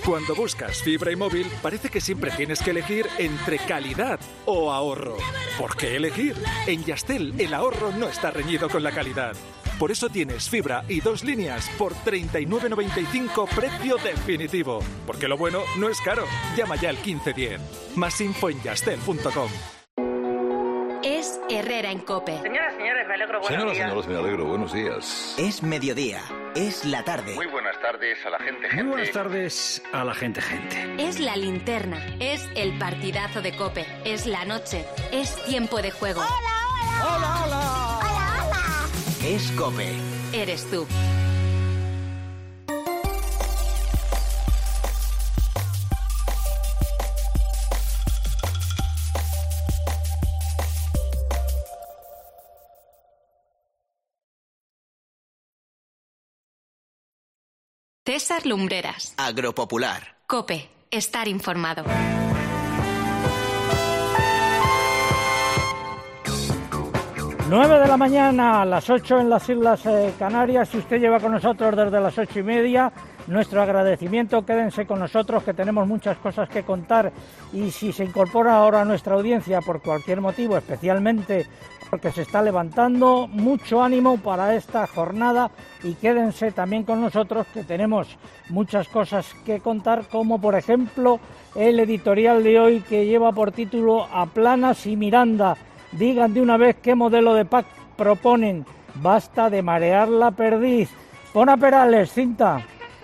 Cuando buscas fibra y móvil, parece que siempre tienes que elegir entre calidad o ahorro. ¿Por qué elegir? En Yastel, el ahorro no está reñido con la calidad. Por eso tienes fibra y 2 líneas por 39,95 precio definitivo. Porque lo bueno no es caro. Llama ya al 1510. Más info en yastel.com. Es Herrera en COPE. Señoras, señores, me alegro, buenos días. Señoras, me alegro, buenos días. Es mediodía, es la tarde. Muy buenas tardes a la gente. Muy buenas tardes a la gente. Es la linterna, es el partidazo de COPE, es la noche, es tiempo de juego. ¡Hola! Es COPE. Eres tú. César Lumbreras. Agropopular. COPE. Estar informado. 9 de la mañana, a las 8 en las Islas Canarias. Si usted lleva con nosotros desde las 8:30, nuestro agradecimiento. Quédense con nosotros, que tenemos muchas cosas que contar. Y si se incorpora ahora a nuestra audiencia por cualquier motivo, especialmente porque se está levantando, mucho ánimo para esta jornada y quédense también con nosotros, que tenemos muchas cosas que contar, como por ejemplo el editorial de hoy, que lleva por título A Planas y Miranda. Digan de una vez qué modelo de PAC proponen. Basta de marear la perdiz. Pon a Perales, cinta.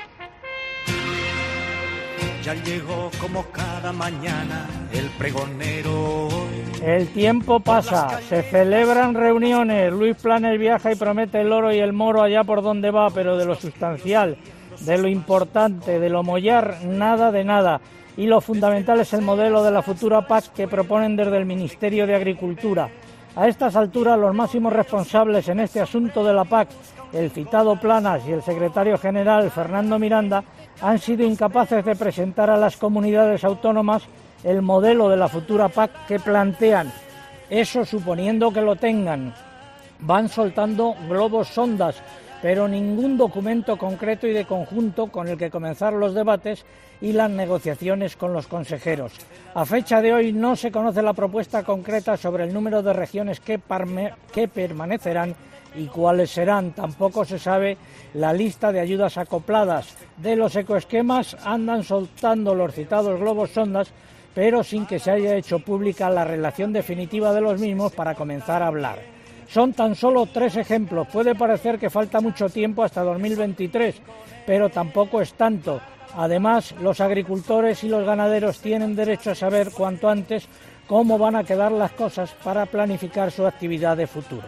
Ya llegó como cada mañana el pregonero. El tiempo pasa, se celebran reuniones. Luis Planes viaja y promete el oro y el moro allá por donde va, pero de lo sustancial, de lo importante, de lo mollar, nada de nada. Y lo fundamental es el modelo de la futura PAC que proponen desde el Ministerio de Agricultura. A estas alturas, los máximos responsables en este asunto de la PAC, el citado Planas y el secretario general Fernando Miranda, han sido incapaces de presentar a las comunidades autónomas el modelo de la futura PAC que plantean. Eso suponiendo que lo tengan. Van soltando globos sondas, pero ningún documento concreto y de conjunto con el que comenzar los debates y las negociaciones con los consejeros. A fecha de hoy no se conoce la propuesta concreta sobre el número de regiones que permanecerán y cuáles serán. Tampoco se sabe la lista de ayudas acopladas. De los ecoesquemas andan soltando los citados globos sondas, pero sin que se haya hecho pública la relación definitiva de los mismos para comenzar a hablar. Son tan solo 3 ejemplos. Puede parecer que falta mucho tiempo hasta 2023, pero tampoco es tanto. Además, los agricultores y los ganaderos tienen derecho a saber cuanto antes cómo van a quedar las cosas para planificar su actividad de futuro.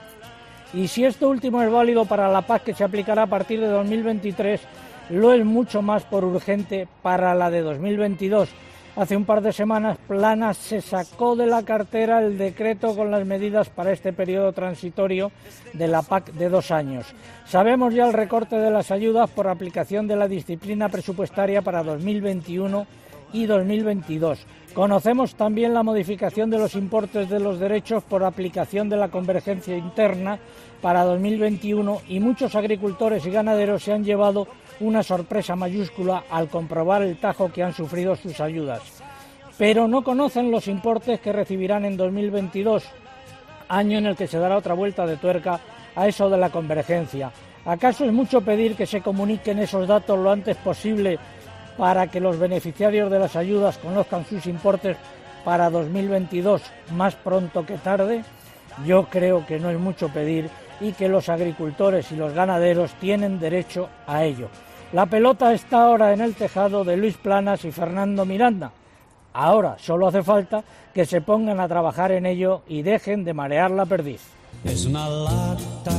Y si esto último es válido para la PAC que se aplicará a partir de 2023, lo es mucho más por urgente para la de 2022. Hace un par de semanas, Planas se sacó de la cartera el decreto con las medidas para este periodo transitorio de la PAC de 2 años. Sabemos ya el recorte de las ayudas por aplicación de la disciplina presupuestaria para 2021 y 2022. Conocemos también la modificación de los importes de los derechos por aplicación de la convergencia interna para 2021 y muchos agricultores y ganaderos se han llevado una sorpresa mayúscula al comprobar el tajo que han sufrido sus ayudas. Pero no conocen los importes que recibirán en 2022, año en el que se dará otra vuelta de tuerca a eso de la convergencia. ¿Acaso es mucho pedir que se comuniquen esos datos lo antes posible para que los beneficiarios de las ayudas conozcan sus importes para 2022 más pronto que tarde? Yo creo que no es mucho pedir y que los agricultores y los ganaderos tienen derecho a ello. La pelota está ahora en el tejado de Luis Planas y Fernando Miranda. Ahora solo hace falta que se pongan a trabajar en ello y dejen de marear la perdiz. Es una lata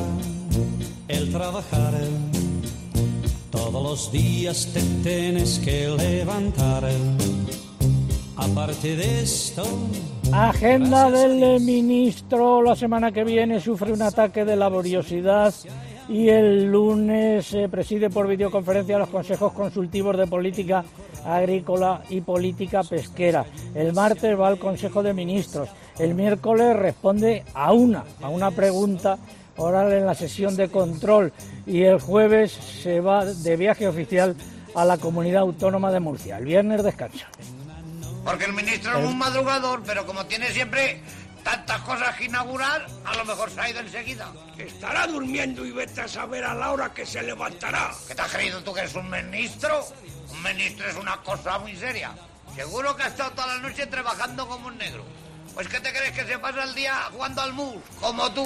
el trabajar. Todos los días te tienes que levantar. Aparte de esto... Agenda del ministro. La semana que viene sufre un ataque de laboriosidad y el lunes preside por videoconferencia los consejos consultivos de política agrícola y política pesquera. El martes va al Consejo de Ministros. El miércoles responde a una pregunta oral en la sesión de control y el jueves se va de viaje oficial a la Comunidad Autónoma de Murcia. El viernes descansa. Porque el ministro es un madrugador, pero como tiene siempre tantas cosas que inaugurar, a lo mejor se ha ido enseguida. Estará durmiendo y vete a saber a la hora que se levantará. ¿Qué te has creído tú que eres un ministro? Un ministro es una cosa muy seria. Seguro que ha estado toda la noche trabajando como un negro. Pues ¿qué te crees que se pasa el día jugando al mus? Como tú.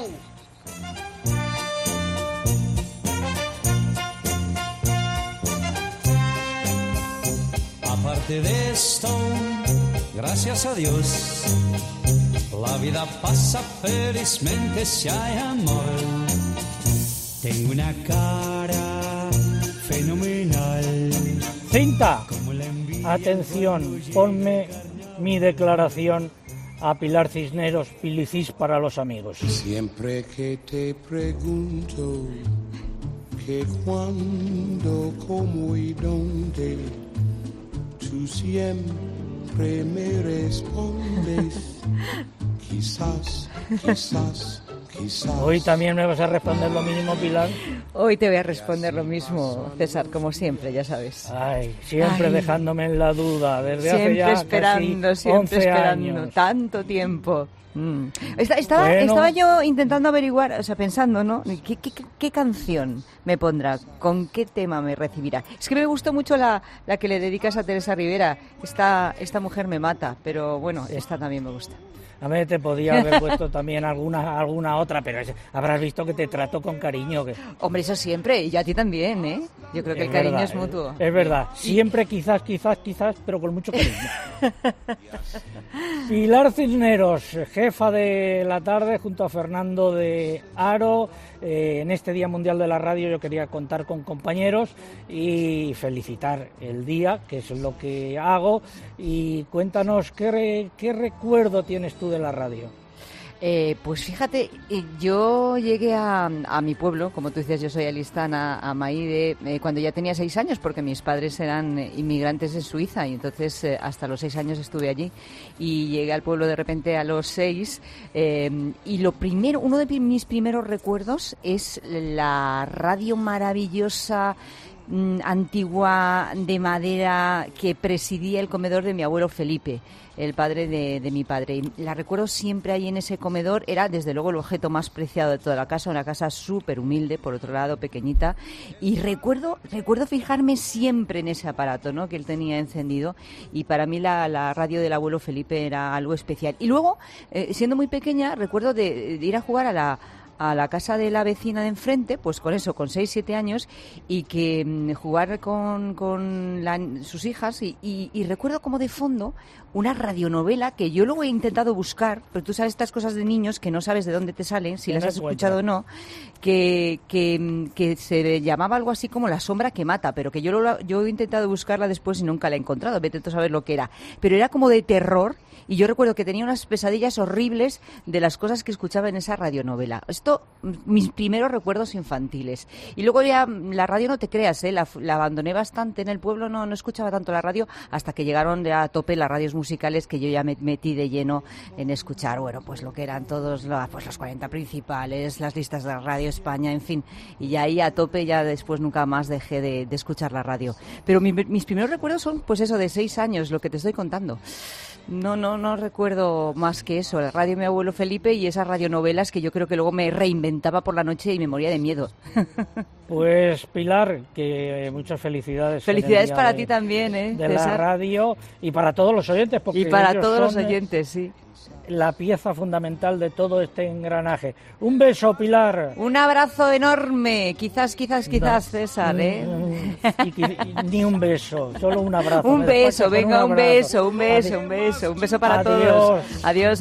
Aparte de esto, gracias a Dios, la vida pasa felizmente si hay amor. Tengo una cara fenomenal. Cinta, atención, ponme mi declaración a Pilar Cisneros, Pilicis para los amigos. Siempre que te pregunto que cuándo, cómo y dónde, tú siempre me respondes, quizás, quizás, quizás. Hoy también me vas a responder lo mismo, Pilar. Hoy te voy a responder lo mismo, César, como siempre, ya sabes. Ay, siempre dejándome en la duda, desde siempre hace ya esperando, casi siempre 11 esperando, años. Tanto tiempo. Estaba yo intentando averiguar, o sea, pensando, ¿no? ¿Qué canción me pondrá? ¿Con qué tema me recibirá? Es que me gustó mucho la que le dedicas a Teresa Rivera. Esta mujer me mata, pero bueno, esta también me gusta. A ver, te podía haber puesto también alguna otra, pero habrás visto que te trato con cariño. Hombre, eso siempre, y a ti también, ¿eh? Yo creo que el cariño es mutuo. Es verdad, siempre quizás, pero con mucho cariño. Pilar Cisneros, jefa de la tarde, junto a Fernando de Aro. En este Día Mundial de la Radio yo quería contar con compañeros y felicitar el día, que es lo que hago. Y cuéntanos, ¿qué recuerdo tienes tú de la radio? Pues fíjate, yo llegué a mi pueblo, como tú decías, yo soy alistana, a Maide, cuando ya tenía 6 años, porque mis padres eran inmigrantes en Suiza, y entonces hasta los 6 años estuve allí, y llegué al pueblo de repente a los 6, y uno de mis primeros recuerdos es la radio maravillosa, antigua, de madera, que presidía el comedor de mi abuelo Felipe, el padre de mi padre. Y la recuerdo siempre ahí en ese comedor. Era desde luego el objeto más preciado de toda la casa, una casa súper humilde, por otro lado pequeñita, y recuerdo fijarme siempre en ese aparato, ¿no?, que él tenía encendido, y para mí la radio del abuelo Felipe era algo especial. Y luego, siendo muy pequeña, recuerdo de ir a jugar a la casa de la vecina de enfrente, pues con 6-7 años, y que jugar con sus hijas, y recuerdo como de fondo una radionovela que yo luego he intentado buscar, pero tú sabes estas cosas de niños que no sabes de dónde te salen, si las has escuchado o no, que se llamaba algo así como La sombra que mata, pero que yo he intentado buscarla después y nunca la he encontrado, vete tú a saber lo que era, pero era como de terror. Y yo recuerdo que tenía unas pesadillas horribles de las cosas que escuchaba en esa radionovela. Esto, mis primeros recuerdos infantiles. Y luego ya la radio, no te creas, la abandoné bastante en el pueblo, no escuchaba tanto la radio, hasta que llegaron a tope las radios musicales, que yo ya me metí de lleno en escuchar, bueno, pues lo que eran todos los 40 principales, las listas de Radio España, en fin. Y ya ahí a tope, ya después nunca más dejé de escuchar la radio. Pero mis primeros recuerdos son, pues eso, de 6 años, lo que te estoy contando. No recuerdo más que eso, la radio de mi abuelo Felipe y esas radionovelas que yo creo que luego me reinventaba por la noche y me moría de miedo. Pues Pilar, que muchas felicidades. Felicidades para ti también, de la radio, y para todos los oyentes. Porque y para ellos todos los son oyentes, sí. La pieza fundamental de todo este engranaje. Un beso, Pilar. Un abrazo enorme. Quizás, no, César, ni un beso, solo un abrazo. Un beso, venga, un beso para todos. Adiós.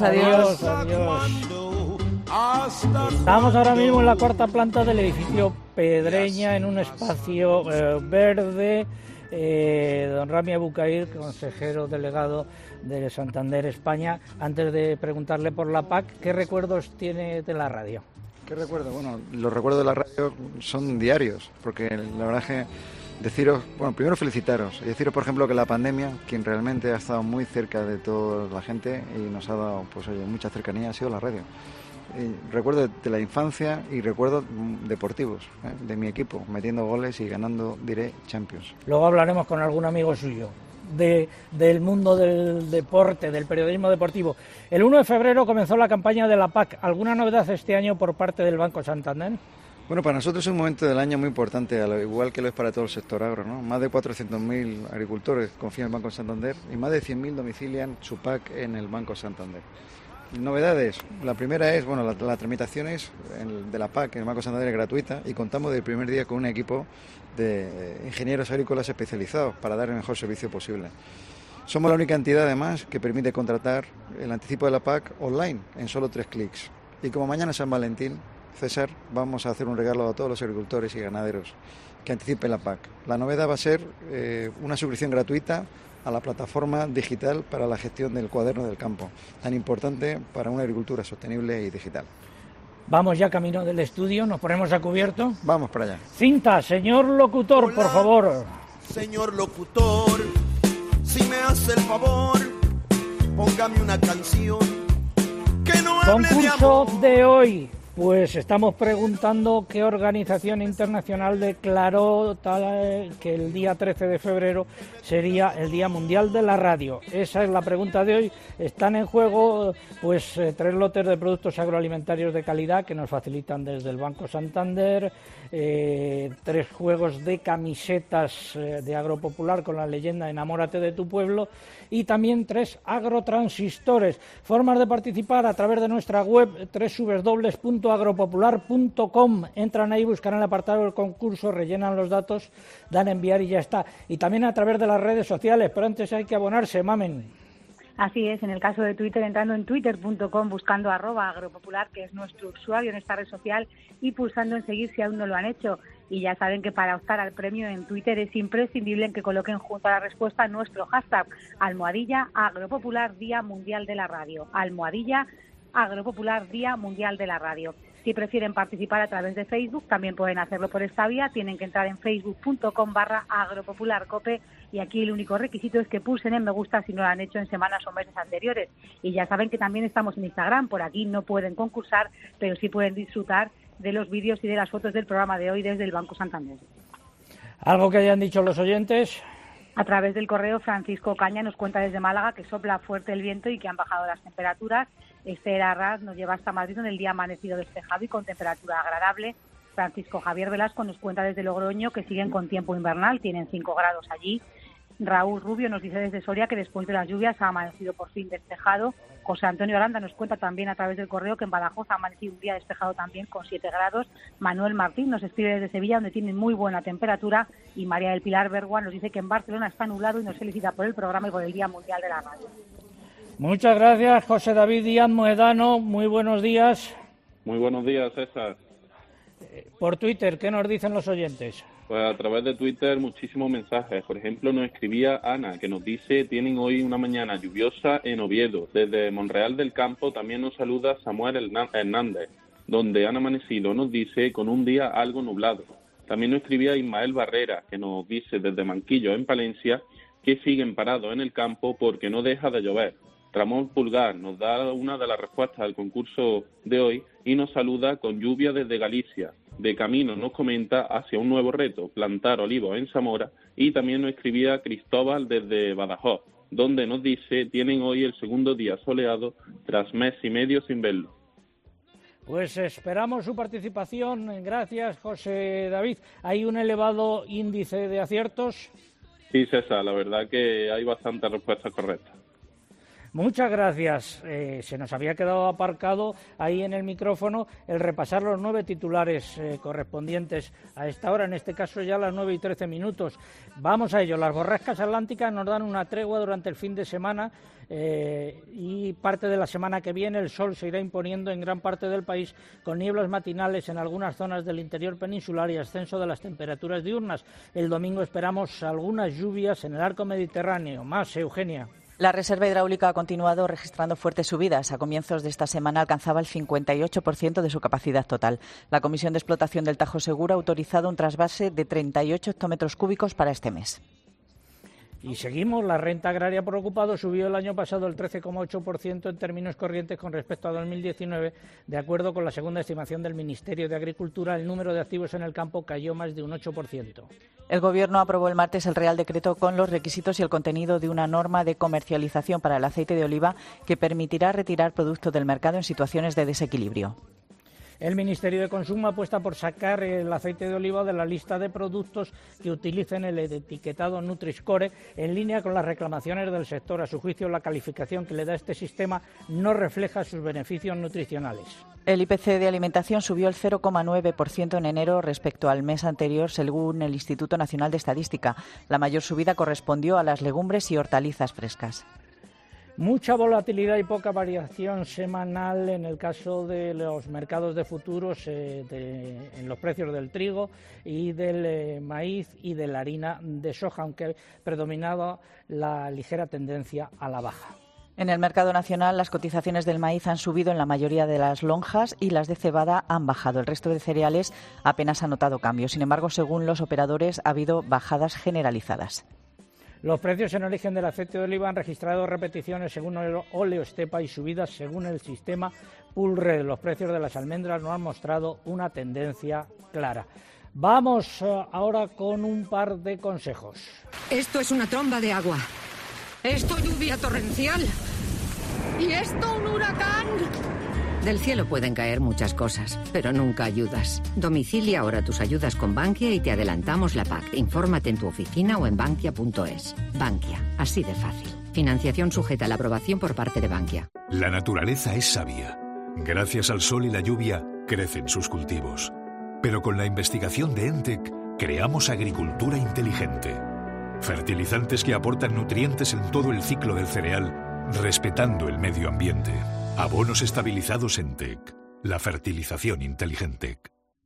Estamos ahora mismo en la 4ª planta del edificio Pedreña, en un espacio verde. Don Rami Abucair, consejero delegado de Santander, España. Antes de preguntarle por la PAC, ¿qué recuerdos tiene de la radio? ¿Qué recuerdo? Bueno, los recuerdos de la radio son diarios, porque la verdad es que deciros, bueno, primero felicitaros y deciros, por ejemplo, que la pandemia, quien realmente ha estado muy cerca de toda la gente y nos ha dado, pues oye, mucha cercanía, ha sido la radio. recuerdos de la infancia y recuerdos deportivos, de mi equipo, metiendo goles y ganando, diré, Champions. Luego hablaremos con algún amigo suyo del mundo del deporte, del periodismo deportivo. El 1 de febrero comenzó la campaña de la PAC. ¿Alguna novedad este año por parte del Banco Santander? Bueno, para nosotros es un momento del año muy importante, al igual que lo es para todo el sector agro, ¿no? Más de 400.000 agricultores confían en el Banco Santander y más de 100.000 domicilian su PAC en el Banco Santander. Novedades. La primera es, bueno, la tramitación de la PAC en el Banco Santander es gratuita y contamos del primer día con un equipo de ingenieros agrícolas especializados para dar el mejor servicio posible. Somos la única entidad, además, que permite contratar el anticipo de la PAC online en solo 3 clics. Y como mañana es San Valentín, César, vamos a hacer un regalo a todos los agricultores y ganaderos que anticipen la PAC. La novedad va a ser una suscripción gratuita a la plataforma digital para la gestión del cuaderno del campo, tan importante para una agricultura sostenible y digital. Vamos ya camino del estudio, nos ponemos a cubierto. Vamos para allá. Cinta, señor locutor, hola, por favor. Señor locutor, si me hace el favor, póngame una canción que no hable de amor. Concurso de hoy. Pues estamos preguntando qué organización internacional declaró que el día 13 de febrero sería el Día Mundial de la Radio. Esa es la pregunta de hoy. Están en juego pues 3 lotes de productos agroalimentarios de calidad que nos facilitan desde el Banco Santander, 3 juegos de camisetas de Agropopular con la leyenda Enamórate de tu pueblo y también 3 agrotransistores. Formas de participar a través de nuestra web www.agropopular.com. Entran ahí, buscan el apartado del concurso, rellenan los datos, dan a enviar y ya está. Y también a través de las redes sociales, pero antes hay que abonarse, Mamen. Así es, en el caso de Twitter, entrando en twitter.com, buscando @agropopular, que es nuestro usuario en esta red social, y pulsando en seguir si aún no lo han hecho. Y ya saben que para optar al premio en Twitter es imprescindible en que coloquen junto a la respuesta nuestro hashtag #Agropopular Día Mundial de la Radio. #Agropopular Día Mundial de la Radio. Si prefieren participar a través de Facebook, también pueden hacerlo por esta vía. Tienen que entrar en facebook.com/agropopularcope y aquí el único requisito es que pulsen en me gusta si no lo han hecho en semanas o meses anteriores. Y ya saben que también estamos en Instagram. Por aquí no pueden concursar, pero sí pueden disfrutar de los vídeos y de las fotos del programa de hoy desde el Banco Santander. ¿Algo que hayan dicho los oyentes? A través del correo, Francisco Caña nos cuenta desde Málaga que sopla fuerte el viento y que han bajado las temperaturas. Esther Arras nos lleva hasta Madrid, donde el día ha amanecido despejado y con temperatura agradable. Francisco Javier Velasco nos cuenta desde Logroño que siguen con tiempo invernal, tienen 5 grados allí. Raúl Rubio nos dice desde Soria que después de las lluvias ha amanecido por fin despejado. José Antonio Aranda nos cuenta también a través del correo que en Badajoz ha amanecido un día despejado también con 7 grados. Manuel Martín nos escribe desde Sevilla, donde tienen muy buena temperatura. Y María del Pilar Bergua nos dice que en Barcelona está nublado y nos felicita por el programa y por el Día Mundial de la Radio. Muchas gracias, José David Díaz Moedano. Muy buenos días. Muy buenos días, César. Por Twitter, ¿qué nos dicen los oyentes? Pues a través de Twitter muchísimos mensajes. Por ejemplo, nos escribía Ana, que nos dice: tienen hoy una mañana lluviosa en Oviedo. Desde Monreal del Campo también nos saluda Samuel Hernández, donde han amanecido, nos dice, con un día algo nublado. También nos escribía Ismael Barrera, que nos dice desde Manquillo, en Palencia, que siguen parados en el campo porque no deja de llover. Ramón Pulgar nos da una de las respuestas al concurso de hoy y nos saluda con lluvia desde Galicia. De camino nos comenta hacia un nuevo reto, plantar olivos en Zamora, y también nos escribía Cristóbal desde Badajoz, donde nos dice tienen hoy el segundo día soleado tras mes y medio sin verlo. Pues esperamos su participación. Gracias, José David. ¿Hay un elevado índice de aciertos? Sí, César, la verdad que hay bastantes respuestas correctas. Muchas gracias. Se nos había quedado aparcado ahí en el micrófono el repasar los 9 titulares correspondientes a esta hora, en este caso ya las 9:13. Vamos a ello. Las borrascas atlánticas nos dan una tregua durante el fin de semana y parte de la semana que viene el sol se irá imponiendo en gran parte del país con nieblas matinales en algunas zonas del interior peninsular y ascenso de las temperaturas diurnas. El domingo esperamos algunas lluvias en el arco mediterráneo. Más, Eugenia. La reserva hidráulica ha continuado registrando fuertes subidas. A comienzos de esta semana alcanzaba el 58% de su capacidad total. La Comisión de Explotación del Tajo Segura ha autorizado un trasvase de 38 hectómetros cúbicos para este mes. Y seguimos, la renta agraria por ocupado subió el año pasado el 13,8% en términos corrientes con respecto a 2019. De acuerdo con la segunda estimación del Ministerio de Agricultura, el número de activos en el campo cayó más de un 8%. El Gobierno aprobó el martes el Real Decreto con los requisitos y el contenido de una norma de comercialización para el aceite de oliva que permitirá retirar productos del mercado en situaciones de desequilibrio. El Ministerio de Consumo apuesta por sacar el aceite de oliva de la lista de productos que utilicen el etiquetado Nutri-Score en línea con las reclamaciones del sector. A su juicio, la calificación que le da este sistema no refleja sus beneficios nutricionales. El IPC de alimentación subió el 0,9% en enero respecto al mes anterior, según el Instituto Nacional de Estadística. La mayor subida correspondió a las legumbres y hortalizas frescas. Mucha volatilidad y poca variación semanal en el caso de los mercados de futuros en los precios del trigo y del maíz y de la harina de soja, aunque ha predominado la ligera tendencia a la baja. En el mercado nacional, las cotizaciones del maíz han subido en la mayoría de las lonjas y las de cebada han bajado. El resto de cereales apenas ha notado cambios. Sin embargo, según los operadores, ha habido bajadas generalizadas. Los precios en origen del aceite de oliva han registrado repeticiones según el óleo estepa y subidas según el sistema Pulred. Los precios de las almendras no han mostrado una tendencia clara. Vamos ahora con un par de consejos. Esto es una tromba de agua. Esto lluvia torrencial. ¿Y esto un huracán? Del cielo pueden caer muchas cosas, pero nunca ayudas. Domicilia ahora tus ayudas con Bankia y te adelantamos la PAC. Infórmate en tu oficina o en bankia.es. Bankia, así de fácil. Financiación sujeta a la aprobación por parte de Bankia. La naturaleza es sabia. Gracias al sol y la lluvia, crecen sus cultivos. Pero con la investigación de ENTEC, creamos agricultura inteligente. Fertilizantes que aportan nutrientes en todo el ciclo del cereal, respetando el medio ambiente. Abonos estabilizados ENTEC, la fertilización inteligente.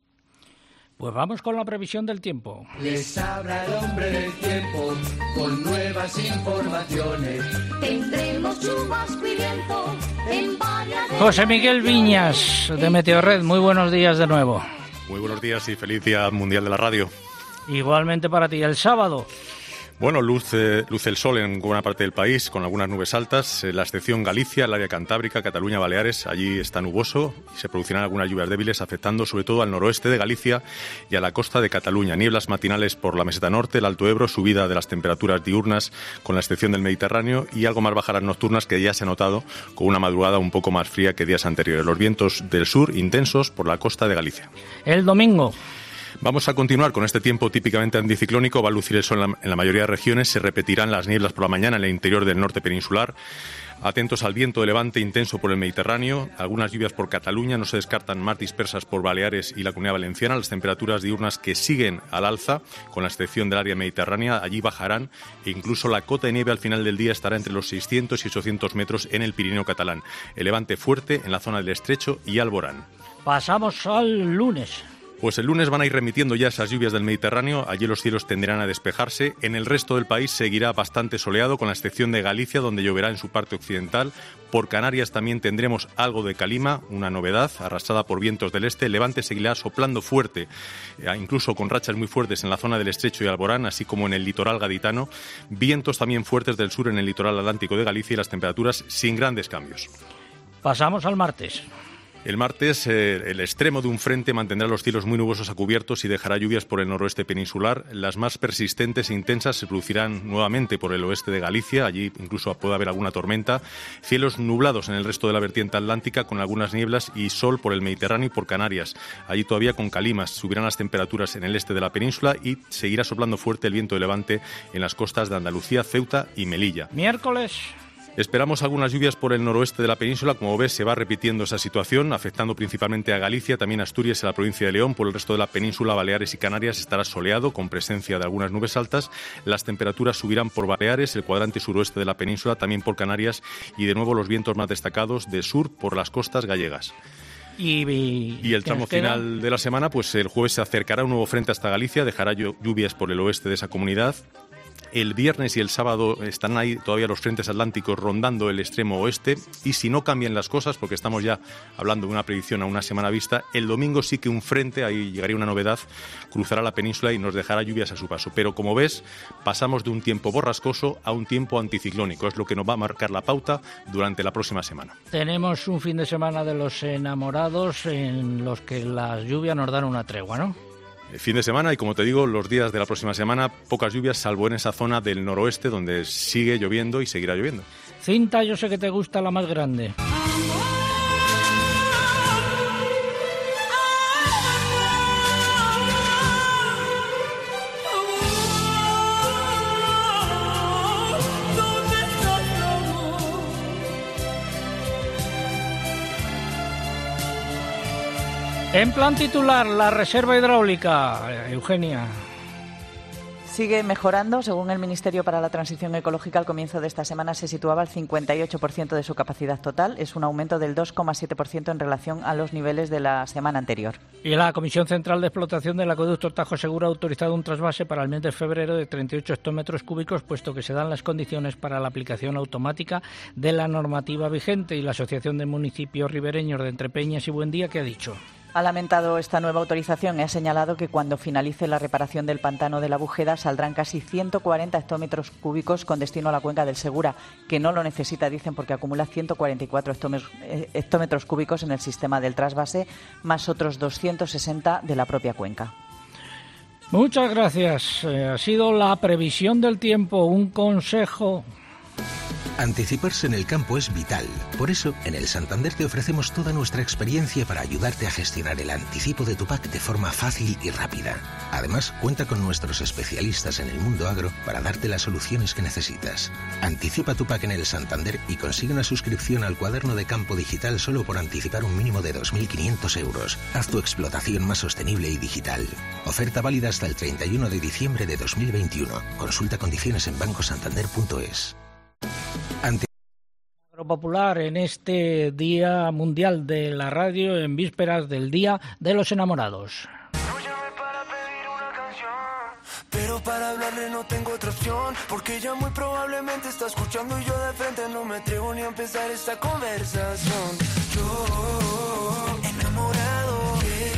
Pues vamos con la previsión del tiempo. Les habla el hombre del tiempo con nuevas informaciones. Tendremos chubasco y viento en varias... José Miguel Viñas, de Meteorred, muy buenos días de nuevo. Muy buenos días y feliz Día Mundial de la Radio. Igualmente para ti. El sábado. Bueno, luce el sol en buena parte del país, con algunas nubes altas. La excepción Galicia, el área cantábrica, Cataluña, Baleares, allí está nuboso y se producirán algunas lluvias débiles, afectando sobre todo al noroeste de Galicia y a la costa de Cataluña. Nieblas matinales por la meseta norte, el Alto Ebro, subida de las temperaturas diurnas, con la excepción del Mediterráneo, y algo más bajas las nocturnas, que ya se ha notado con una madrugada un poco más fría que días anteriores. Los vientos del sur intensos por la costa de Galicia. El domingo. Vamos a continuar con este tiempo típicamente anticiclónico. Va a lucir el sol en la mayoría de regiones. Se repetirán las nieblas por la mañana en el interior del norte peninsular. Atentos al viento de levante intenso por el Mediterráneo. Algunas lluvias por Cataluña. No se descartan más dispersas por Baleares y la Comunidad Valenciana. Las temperaturas diurnas que siguen al alza, con la excepción del área mediterránea. Allí bajarán e incluso la cota de nieve al final del día estará entre los 600 y 800 metros en el Pirineo catalán. El levante fuerte en la zona del Estrecho y Alborán. Pasamos al lunes. Pues el lunes van a ir remitiendo ya esas lluvias del Mediterráneo. Allí los cielos tenderán a despejarse. En el resto del país seguirá bastante soleado, con la excepción de Galicia, donde lloverá en su parte occidental. Por Canarias también tendremos algo de calima, una novedad, arrastrada por vientos del este. El levante seguirá soplando fuerte, incluso con rachas muy fuertes en la zona del Estrecho y Alborán, así como en el litoral gaditano. Vientos también fuertes del sur en el litoral atlántico de Galicia y las temperaturas sin grandes cambios. Pasamos al martes. El martes, el extremo de un frente mantendrá los cielos muy nubosos a cubiertos y dejará lluvias por el noroeste peninsular. Las más persistentes e intensas se producirán nuevamente por el oeste de Galicia. Allí incluso puede haber alguna tormenta. Cielos nublados en el resto de la vertiente atlántica, con algunas nieblas, y sol por el Mediterráneo y por Canarias. Allí todavía con calimas. Subirán las temperaturas en el este de la península y seguirá soplando fuerte el viento de levante en las costas de Andalucía, Ceuta y Melilla. Miércoles. Esperamos algunas lluvias por el noroeste de la península. Como ves, se va repitiendo esa situación, afectando principalmente a Galicia, también a Asturias y a la provincia de León. Por el resto de la península, Baleares y Canarias estará soleado, con presencia de algunas nubes altas. Las temperaturas subirán por Baleares, el cuadrante suroeste de la península, también por Canarias, y de nuevo los vientos más destacados de sur por las costas gallegas. Y el tramo final de la semana, pues el jueves se acercará un nuevo frente hasta Galicia, dejará lluvias por el oeste de esa comunidad. El viernes y el sábado están ahí todavía los frentes atlánticos rondando el extremo oeste, y si no cambian las cosas, porque estamos ya hablando de una predicción a una semana vista, el domingo sí que un frente, ahí llegaría una novedad, cruzará la península y nos dejará lluvias a su paso. Pero como ves, pasamos de un tiempo borrascoso a un tiempo anticiclónico. Es lo que nos va a marcar la pauta durante la próxima semana. Tenemos un fin de semana de los enamorados en los que las lluvias nos dan una tregua, ¿no? Fin de semana y, como te digo, los días de la próxima semana, pocas lluvias, salvo en esa zona del noroeste donde sigue lloviendo y seguirá lloviendo. Cinta, yo sé que te gusta la más grande. En plan titular, la reserva hidráulica, Eugenia. Sigue mejorando. Según el Ministerio para la Transición Ecológica, al comienzo de esta semana se situaba al 58% de su capacidad total. Es un aumento del 2,7% en relación a los niveles de la semana anterior. Y la Comisión Central de Explotación del Acueducto Tajo Segura ha autorizado un trasvase para el mes de febrero de 38 hectómetros cúbicos, puesto que se dan las condiciones para la aplicación automática de la normativa vigente. Y la Asociación de Municipios Ribereños de Entrepeñas y Buendía, ¿qué ha dicho? Ha lamentado esta nueva autorización y ha señalado que cuando finalice la reparación del pantano de la Bujeda saldrán casi 140 hectómetros cúbicos con destino a la cuenca del Segura, que no lo necesita, dicen, porque acumula 144 hectómetros cúbicos en el sistema del trasvase, más otros 260 de la propia cuenca. Muchas gracias. Ha sido la previsión del tiempo, un consejo. Anticiparse en el campo es vital. Por eso, en el Santander te ofrecemos toda nuestra experiencia para ayudarte a gestionar el anticipo de tu PAC de forma fácil y rápida. Además, cuenta con nuestros especialistas en el mundo agro para darte las soluciones que necesitas. Anticipa tu PAC en el Santander y consigue una suscripción al cuaderno de campo digital solo por anticipar un mínimo de 2.500 euros. Haz tu explotación más sostenible y digital. Oferta válida hasta el 31 de diciembre de 2021. Consulta condiciones en bancosantander.es. Popular en este Día Mundial de la Radio, en vísperas del Día de los Enamorados. Pero para hablarle no tengo otra opción, porque ella muy probablemente está escuchando y yo de frente no me atrevo ni a empezar esta conversación. Yo, enamorado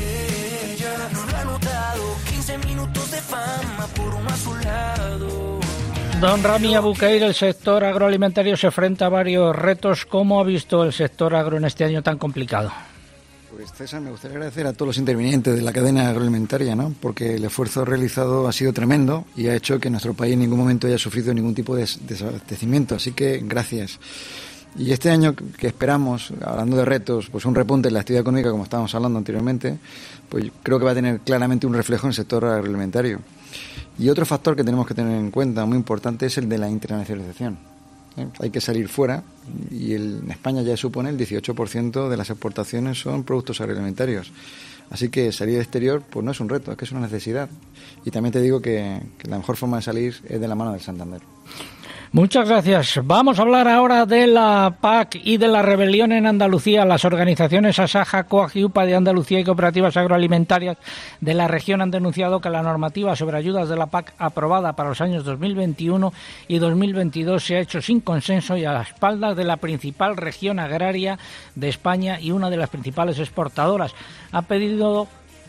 de ella, no lo ha notado, 15 minutos de fama por uno a su lado. Don Rami Abukeir, el sector agroalimentario se enfrenta a varios retos. ¿Cómo ha visto el sector agro en este año tan complicado? Pues César, me gustaría agradecer a todos los intervinientes de la cadena agroalimentaria, ¿no? Porque el esfuerzo realizado ha sido tremendo y ha hecho que nuestro país en ningún momento haya sufrido ningún tipo de desabastecimiento. Así que gracias. Y este año que esperamos, hablando de retos, pues un repunte en la actividad económica, como estábamos hablando anteriormente, pues creo que va a tener claramente un reflejo en el sector agroalimentario. Y otro factor que tenemos que tener en cuenta, muy importante, es el de la internacionalización. Hay que salir fuera y en España ya supone el 18% de las exportaciones son productos agroalimentarios. Así que salir al exterior pues no es un reto, es que es una necesidad. Y también te digo que la mejor forma de salir es de la mano del Santander. Muchas gracias. Vamos a hablar ahora de la PAC y de la rebelión en Andalucía. Las organizaciones Asaja, COAG y UPA de Andalucía y cooperativas agroalimentarias de la región han denunciado que la normativa sobre ayudas de la PAC aprobada para los años 2021 y 2022 se ha hecho sin consenso y a las espaldas de la principal región agraria de España y una de las principales exportadoras. Han pedido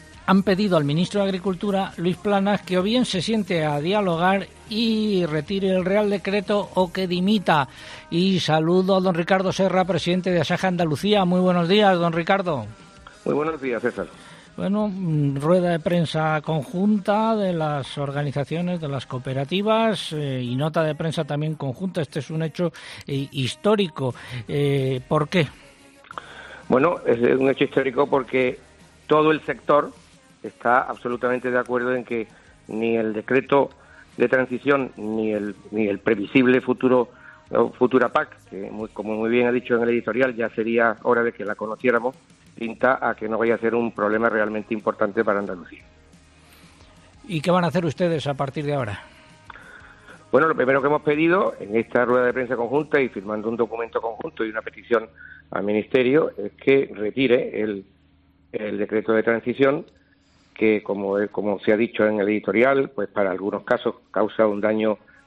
al ministro de Agricultura, Luis Planas, que o bien se siente a dialogar y retire el Real Decreto o que dimita. Y saludo a don Ricardo Serra, presidente de Asaja Andalucía. Muy buenos días, don Ricardo. Muy buenos días, César. Bueno, rueda de prensa conjunta de las organizaciones, de las cooperativas y nota de prensa también conjunta. Este es un hecho histórico. ¿Por qué? Bueno, es un hecho histórico porque todo el sector está absolutamente de acuerdo en que ni el decreto de transición ni el previsible futura PAC, que como muy bien ha dicho en el editorial, ya sería hora de que la conociéramos, pinta a que no vaya a ser un problema realmente importante para Andalucía. ¿Y qué van a hacer ustedes a partir de ahora? Bueno, lo primero que hemos pedido en esta rueda de prensa conjunta y firmando un documento conjunto y una petición al Ministerio es que retire el decreto de transición que, como se ha dicho en el editorial, pues para algunos casos causa un daño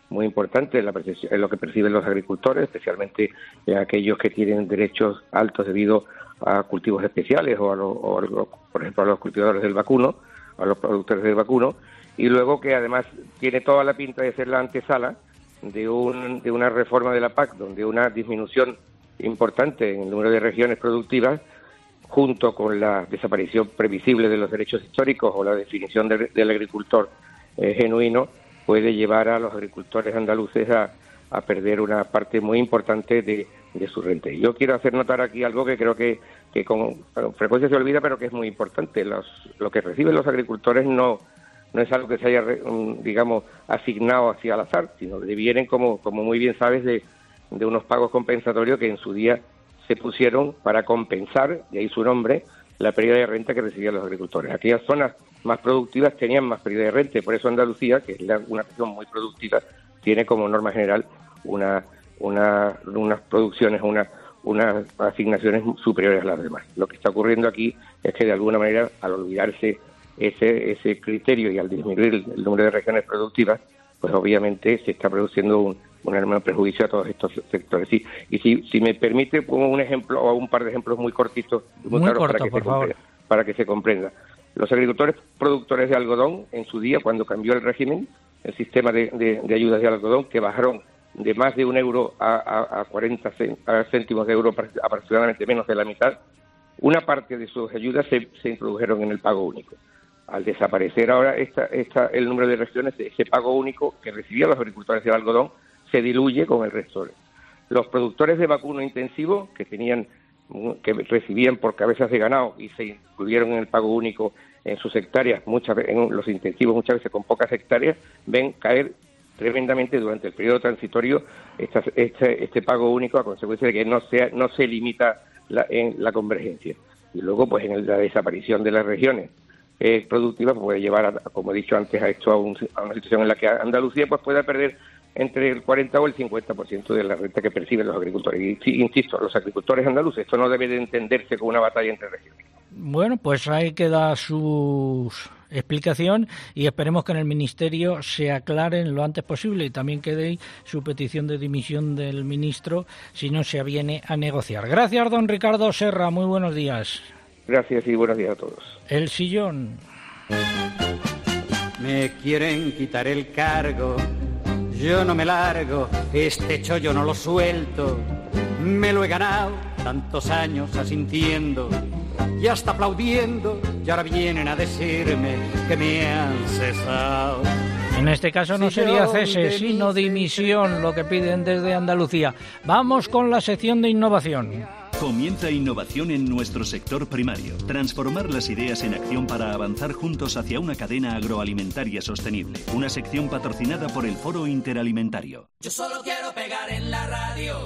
muy importante en lo que perciben los agricultores, especialmente aquellos que tienen derechos altos debido a cultivos especiales o por ejemplo, a los cultivadores del vacuno, a los productores del vacuno, y luego que además tiene toda la pinta de ser la antesala de una reforma de la PAC, donde una disminución importante en el número de regiones productivas, junto con la desaparición previsible de los derechos históricos o la definición del agricultor genuino, puede llevar a los agricultores andaluces a perder una parte muy importante de su renta. Y yo quiero hacer notar aquí algo que creo que con frecuencia se olvida, pero que es muy importante. Lo que reciben los agricultores no es algo que se haya, digamos, asignado hacia al azar, sino que vienen, como muy bien sabes, de unos pagos compensatorios que en su día se pusieron para compensar, de ahí su nombre, la pérdida de renta que recibían los agricultores. Aquellas zonas más productivas tenían más pérdida de renta, y por eso Andalucía, que es una región muy productiva, tiene como norma general unas producciones, unas asignaciones superiores a las demás. Lo que está ocurriendo aquí es que de alguna manera, al olvidarse ese criterio y al disminuir el número de regiones productivas, pues obviamente se está produciendo un enorme perjuicio a todos estos sectores. Sí, y si me permite, pongo un ejemplo o un par de ejemplos muy cortitos, muy claros, para que se comprenda. Los agricultores productores de algodón, en su día, cuando cambió el régimen, el sistema de ayudas de algodón, que bajaron de más de €1 a 40 céntimos de euro, aproximadamente menos de la mitad, una parte de sus ayudas se introdujeron en el pago único. Al desaparecer ahora el número de regiones, ese pago único que recibían los agricultores de algodón se diluye con el resto. Los productores de vacuno intensivo, que recibían por cabezas de ganado y se incluyeron en el pago único en sus hectáreas, en los intensivos muchas veces con pocas hectáreas, ven caer tremendamente durante el periodo transitorio este pago único, a consecuencia de que no se limita en la convergencia. Y luego, pues en la desaparición de las regiones productivas, puede llevar, como he dicho antes, a una situación en la que Andalucía pues pueda perder entre el 40 o el 50% de la renta que perciben los agricultores. Y insisto, los agricultores andaluces, esto no debe de entenderse como una batalla entre regiones. Bueno, pues ahí queda su explicación y esperemos que en el Ministerio se aclaren lo antes posible y también quede su petición de dimisión del ministro si no se aviene a negociar. Gracias, don Ricardo Serra. Muy buenos días. Gracias y buenos días a todos. El sillón. Me quieren quitar el cargo, yo no me largo, este chollo no lo suelto, me lo he ganado tantos años asintiendo y hasta aplaudiendo, y ahora vienen a decirme que me han cesado. En este caso no sería cese, sino dimisión, lo que piden desde Andalucía. Vamos con la sección de innovación. Comienza innovación en nuestro sector primario. Transformar las ideas en acción para avanzar juntos hacia una cadena agroalimentaria sostenible. Una sección patrocinada por el Foro Interalimentario. Yo solo quiero pegar en la radio.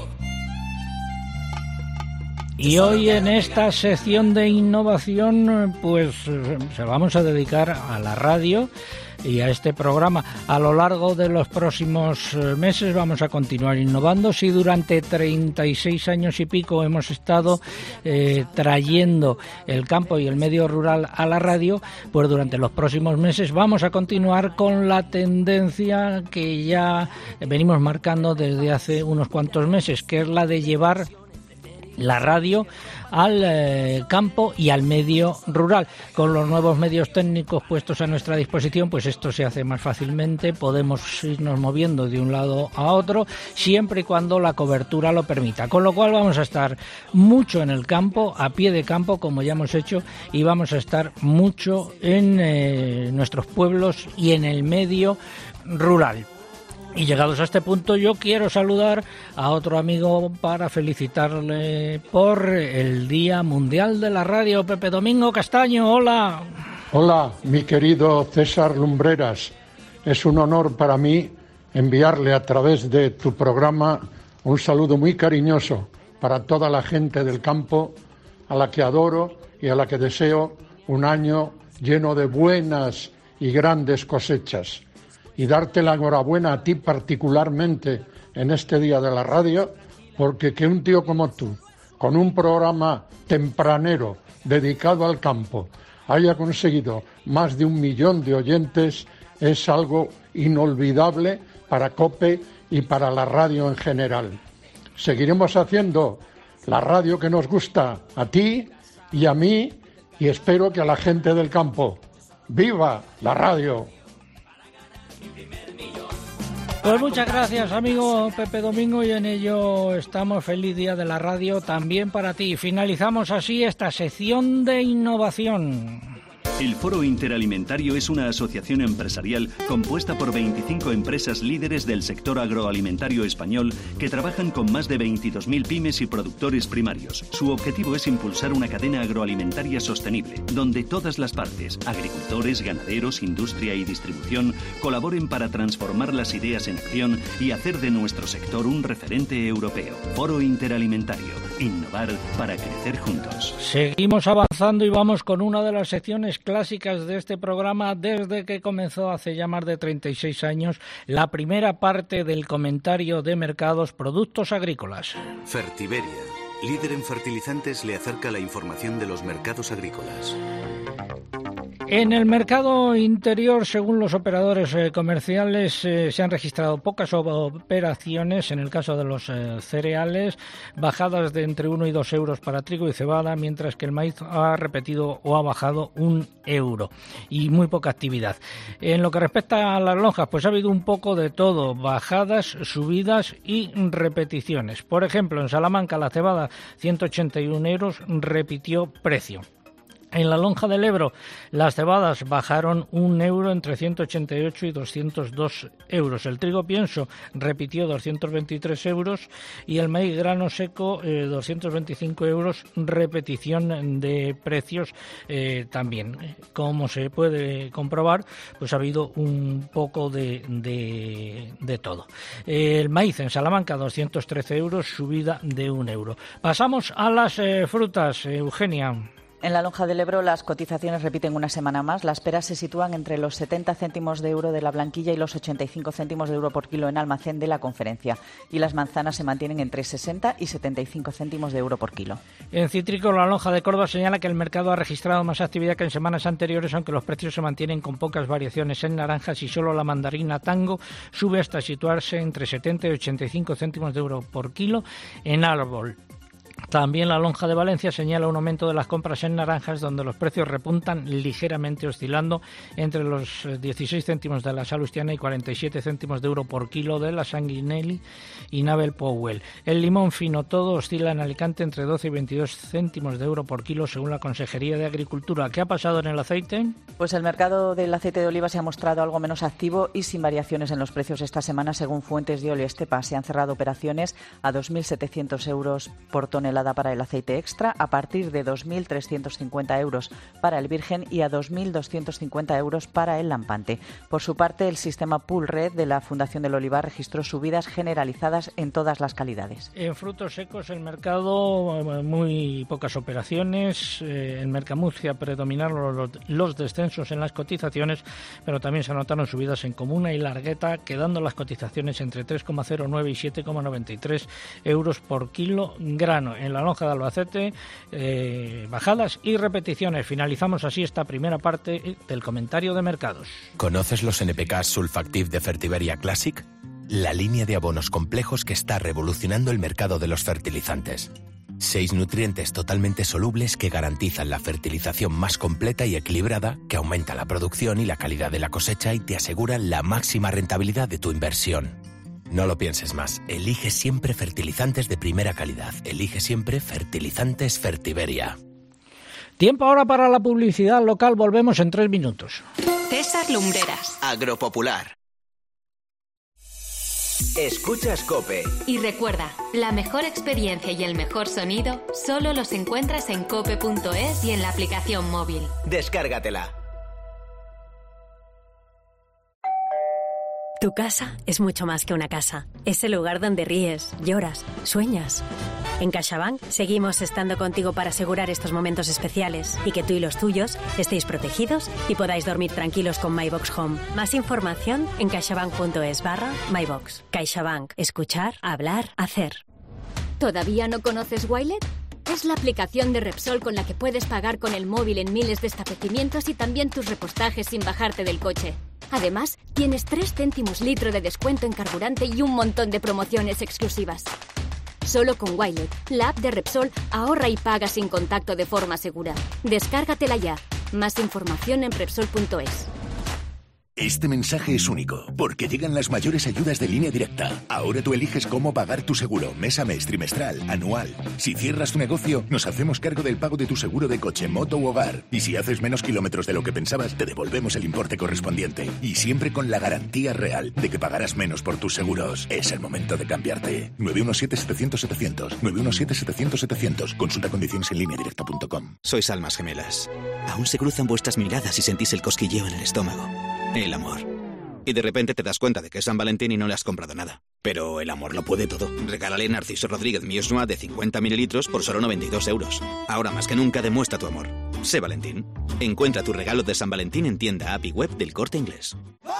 Y hoy en esta sección de innovación, pues se vamos a dedicar a la radio y a este programa. A lo largo de los próximos meses vamos a continuar innovando. Si durante 36 años y pico hemos estado trayendo el campo y el medio rural a la radio, pues durante los próximos meses vamos a continuar con la tendencia que ya venimos marcando desde hace unos cuantos meses, que es la de llevar la radio al campo y al medio rural. Con los nuevos medios técnicos puestos a nuestra disposición, pues esto se hace más fácilmente, podemos irnos moviendo de un lado a otro, siempre y cuando la cobertura lo permita. Con lo cual vamos a estar mucho en el campo, a pie de campo, como ya hemos hecho, y vamos a estar mucho en nuestros pueblos y en el medio rural. Y llegados a este punto, yo quiero saludar a otro amigo para felicitarle por el Día Mundial de la Radio, Pepe Domingo Castaño. Hola. Hola, mi querido César Lumbreras. Es un honor para mí enviarle a través de tu programa un saludo muy cariñoso para toda la gente del campo, a la que adoro y a la que deseo un año lleno de buenas y grandes cosechas. Y darte la enhorabuena a ti particularmente en este Día de la Radio, porque que un tío como tú, con un programa tempranero dedicado al campo, haya conseguido más de 1 millón de oyentes, es algo inolvidable para COPE y para la radio en general. Seguiremos haciendo la radio que nos gusta a ti y a mí y espero que a la gente del campo. ¡Viva la radio! Pues muchas gracias, amigo Pepe Domingo, y en ello estamos. Feliz día de la radio también para ti. Finalizamos así esta sección de innovación. El Foro Interalimentario es una asociación empresarial compuesta por 25 empresas líderes del sector agroalimentario español que trabajan con más de 22.000 pymes y productores primarios. Su objetivo es impulsar una cadena agroalimentaria sostenible, donde todas las partes, agricultores, ganaderos, industria y distribución, colaboren para transformar las ideas en acción y hacer de nuestro sector un referente europeo. Foro Interalimentario. Innovar para crecer juntos. Seguimos avanzando y vamos con una de las secciones clásicas de este programa desde que comenzó hace ya más de 36 años, la primera parte del comentario de mercados, productos agrícolas. Fertiberia, líder en fertilizantes, le acerca la información de los mercados agrícolas. En el mercado interior, según los operadores comerciales, se han registrado pocas operaciones. En el caso de los cereales, bajadas de entre 1 y 2 euros para trigo y cebada, mientras que el maíz ha repetido o ha bajado 1 euro y muy poca actividad. En lo que respecta a las lonjas, pues ha habido un poco de todo, bajadas, subidas y repeticiones. Por ejemplo, en Salamanca la cebada 181 euros repitió precio. En la lonja del Ebro, las cebadas bajaron 1 euro entre 188 y 202 euros. El trigo pienso repitió 223 euros y el maíz grano seco 225 euros, repetición de precios también. Como se puede comprobar, pues ha habido un poco de todo. El maíz en Salamanca 213 euros, subida de 1 euro. Pasamos a las frutas, Eugenia. En la lonja del Ebro las cotizaciones repiten una semana más. Las peras se sitúan entre los 70 céntimos de euro de la Blanquilla y los 85 céntimos de euro por kilo en almacén de la Conferencia. Y las manzanas se mantienen entre 60 y 75 céntimos de euro por kilo. En cítrico, la lonja de Córdoba señala que el mercado ha registrado más actividad que en semanas anteriores, aunque los precios se mantienen con pocas variaciones en naranjas y solo la mandarina Tango sube hasta situarse entre 70 y 85 céntimos de euro por kilo en árbol. También la lonja de Valencia señala un aumento de las compras en naranjas, donde los precios repuntan ligeramente, oscilando entre los 16 céntimos de la Salustiana y 47 céntimos de euro por kilo de la Sanguinelli y Nabel Powell. El limón fino todo oscila en Alicante entre 12 y 22 céntimos de euro por kilo, según la Consejería de Agricultura. ¿Qué ha pasado en el aceite? Pues el mercado del aceite de oliva se ha mostrado algo menos activo y sin variaciones en los precios esta semana, según fuentes de Olio Estepa. Se han cerrado operaciones a 2.700 euros por tonelada para el aceite extra, a partir de 2.350 euros para el virgen y a 2.250 euros para el lampante. Por su parte, el sistema Pool Red de la Fundación del Olivar registró subidas generalizadas en todas las calidades. En frutos secos el mercado, muy pocas operaciones. En Mercamurcia predominaron los descensos en las cotizaciones, pero también se anotaron subidas en Comuna y Largueta, quedando las cotizaciones entre 3,09 y 7,93 euros por kilo grano. En la lonja de Albacete, bajadas y repeticiones. Finalizamos así esta primera parte del comentario de mercados. ¿Conoces los NPK Sulfactive de Fertiberia Classic? La línea de abonos complejos que está revolucionando el mercado de los fertilizantes. 6 nutrientes totalmente solubles que garantizan la fertilización más completa y equilibrada, que aumenta la producción y la calidad de la cosecha y te aseguran la máxima rentabilidad de tu inversión. No lo pienses más. Elige siempre fertilizantes de primera calidad. Elige siempre fertilizantes Fertiberia. Tiempo ahora para la publicidad local. Volvemos en 3 minutos. César Lumbreras. Agropopular. Escuchas COPE. Y recuerda, la mejor experiencia y el mejor sonido solo los encuentras en cope.es y en la aplicación móvil. Descárgatela. Tu casa es mucho más que una casa. Es el lugar donde ríes, lloras, sueñas. En CaixaBank seguimos estando contigo para asegurar estos momentos especiales y que tú y los tuyos estéis protegidos y podáis dormir tranquilos con MyBox Home. Más información en caixabank.es/MyBox. CaixaBank. Escuchar, hablar, hacer. ¿Todavía no conoces Wilet? Es la aplicación de Repsol con la que puedes pagar con el móvil en miles de establecimientos y también tus repostajes sin bajarte del coche. Además, tienes 3 céntimos litro de descuento en carburante y un montón de promociones exclusivas. Solo con Wilet, la app de Repsol, ahorra y paga sin contacto de forma segura. Descárgatela ya. Más información en Repsol.es. Este mensaje es único, porque llegan las mayores ayudas de Línea Directa. Ahora tú eliges cómo pagar tu seguro, mes a mes, trimestral, anual. Si cierras tu negocio, nos hacemos cargo del pago de tu seguro de coche, moto u hogar. Y si haces menos kilómetros de lo que pensabas, te devolvemos el importe correspondiente. Y siempre con la garantía real de que pagarás menos por tus seguros. Es el momento de cambiarte. 917-700-700. 917-700-700. Consulta condiciones en lineadirecta.com. Sois almas gemelas. Aún se cruzan vuestras miradas y sentís el cosquilleo en el estómago. El amor. Y de repente te das cuenta de que es San Valentín y no le has comprado nada. Pero el amor lo puede todo. Regálale Narciso Rodríguez Miosnoa de 50 mililitros por solo 92 euros. Ahora más que nunca demuestra tu amor. Sé Valentín. Encuentra tu regalo de San Valentín en tienda, app y web del Corte Inglés.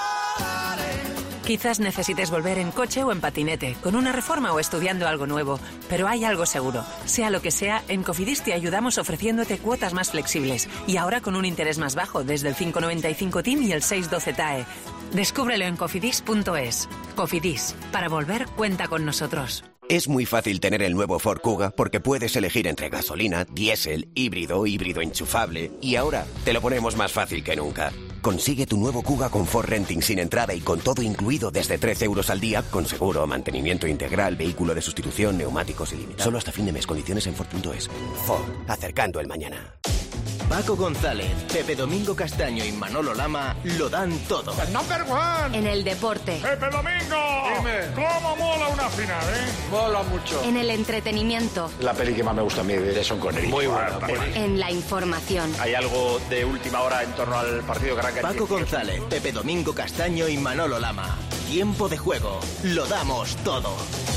Quizás necesites volver en coche o en patinete, con una reforma o estudiando algo nuevo. Pero hay algo seguro. Sea lo que sea, en Cofidis te ayudamos ofreciéndote cuotas más flexibles. Y ahora con un interés más bajo, desde el 5,95 TIN y el 6,12 TAE. Descúbrelo en cofidis.es. Cofidis. Para volver, cuenta con nosotros. Es muy fácil tener el nuevo Ford Kuga porque puedes elegir entre gasolina, diésel, híbrido enchufable y ahora te lo ponemos más fácil que nunca. Consigue tu nuevo Kuga con Ford Renting sin entrada y con todo incluido desde 13 euros al día, con seguro, mantenimiento integral, vehículo de sustitución, neumáticos ilimitados. Solo hasta fin de mes. Condiciones en Ford.es. Ford, acercando el mañana. Paco González, Pepe Domingo Castaño y Manolo Lama lo dan todo. ¡El number one! En el deporte. ¡Pepe Domingo! Dime. ¿Cómo mola una final, Mola mucho. En el entretenimiento. La peli que más me gusta a mí de Sean Connery. Muy buena peli. En la información. ¿Hay algo de última hora en torno al partido que arranca? Paco González, Pepe Domingo Castaño y Manolo Lama. Tiempo de juego. Lo damos todo.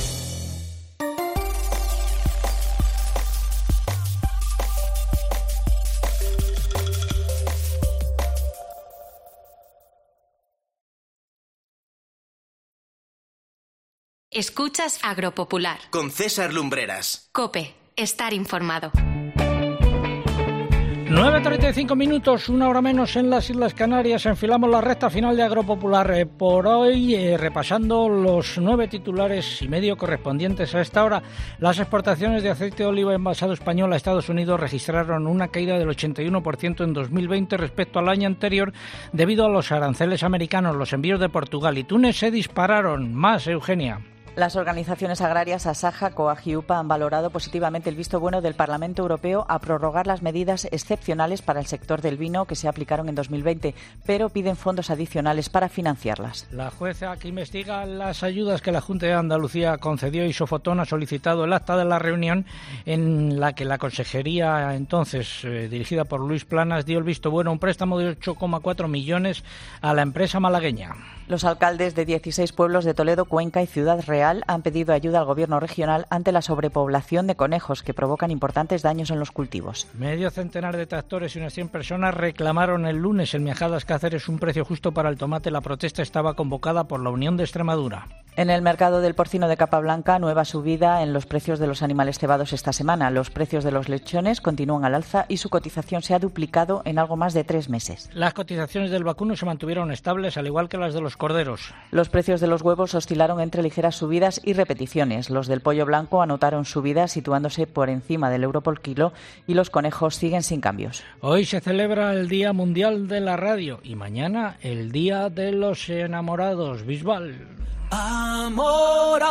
Escuchas Agropopular. Con César Lumbreras. COPE. Estar informado. 9:35 minutos, una hora menos en las Islas Canarias. Enfilamos la recta final de Agropopular por hoy, repasando los 9 titulares y medio correspondientes a esta hora. Las exportaciones de aceite de oliva envasado español a Estados Unidos registraron una caída del 81% en 2020 respecto al año anterior debido a los aranceles americanos. Los envíos de Portugal y Túnez se dispararon. Más, Eugenia. Las organizaciones agrarias Asaja, COAG y UPA han valorado positivamente el visto bueno del Parlamento Europeo a prorrogar las medidas excepcionales para el sector del vino que se aplicaron en 2020, pero piden fondos adicionales para financiarlas. La jueza que investiga las ayudas que la Junta de Andalucía concedió y Sofotón ha solicitado el acta de la reunión en la que la consejería entonces dirigida por Luis Planas dio el visto bueno a un préstamo de 8,4 millones a la empresa malagueña. Los alcaldes de 16 pueblos de Toledo, Cuenca y Ciudad Real han pedido ayuda al gobierno regional ante la sobrepoblación de conejos que provocan importantes daños en los cultivos. Medio centenar de tractores y unas 100 personas reclamaron el lunes en Miajadas Cáceres un precio justo para el tomate. La protesta estaba convocada por la Unión de Extremadura. En el mercado del porcino de Capablanca, nueva subida en los precios de los animales cebados esta semana. Los precios de los lechones continúan al alza y su cotización se ha duplicado en algo más de 3 meses. Las cotizaciones del vacuno se mantuvieron estables, al igual que las de los corderos. Los precios de los huevos oscilaron entre ligeras subidas y repeticiones. Los del pollo blanco anotaron subidas situándose por encima del euro por kilo y los conejos siguen sin cambios. Hoy se celebra el Día Mundial de la Radio y mañana el Día de los Enamorados. Bisbal. Amórame,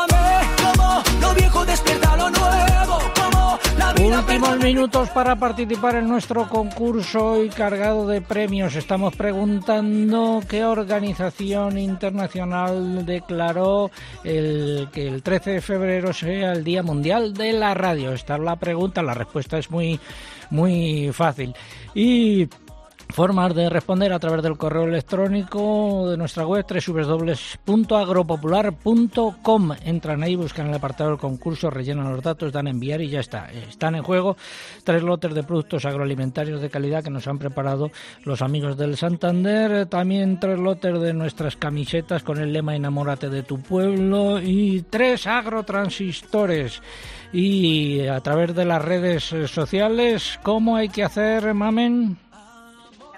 como lo viejo despierta lo nuevo, como la vida. Últimos minutos para participar en nuestro concurso y cargado de premios. Estamos preguntando qué organización internacional declaró que el 13 de febrero sea el Día Mundial de la Radio. Esta es la pregunta, la respuesta es muy fácil. Y formas de responder a través del correo electrónico de nuestra web www.agropopular.com. Entran ahí, buscan el apartado del concurso, rellenan los datos, dan a enviar y ya está. Están en juego 3 lotes de productos agroalimentarios de calidad que nos han preparado los amigos del Santander. También 3 lotes de nuestras camisetas con el lema Enamórate de tu pueblo y 3 agrotransistores. Y a través de las redes sociales, ¿cómo hay que hacer, Mamen?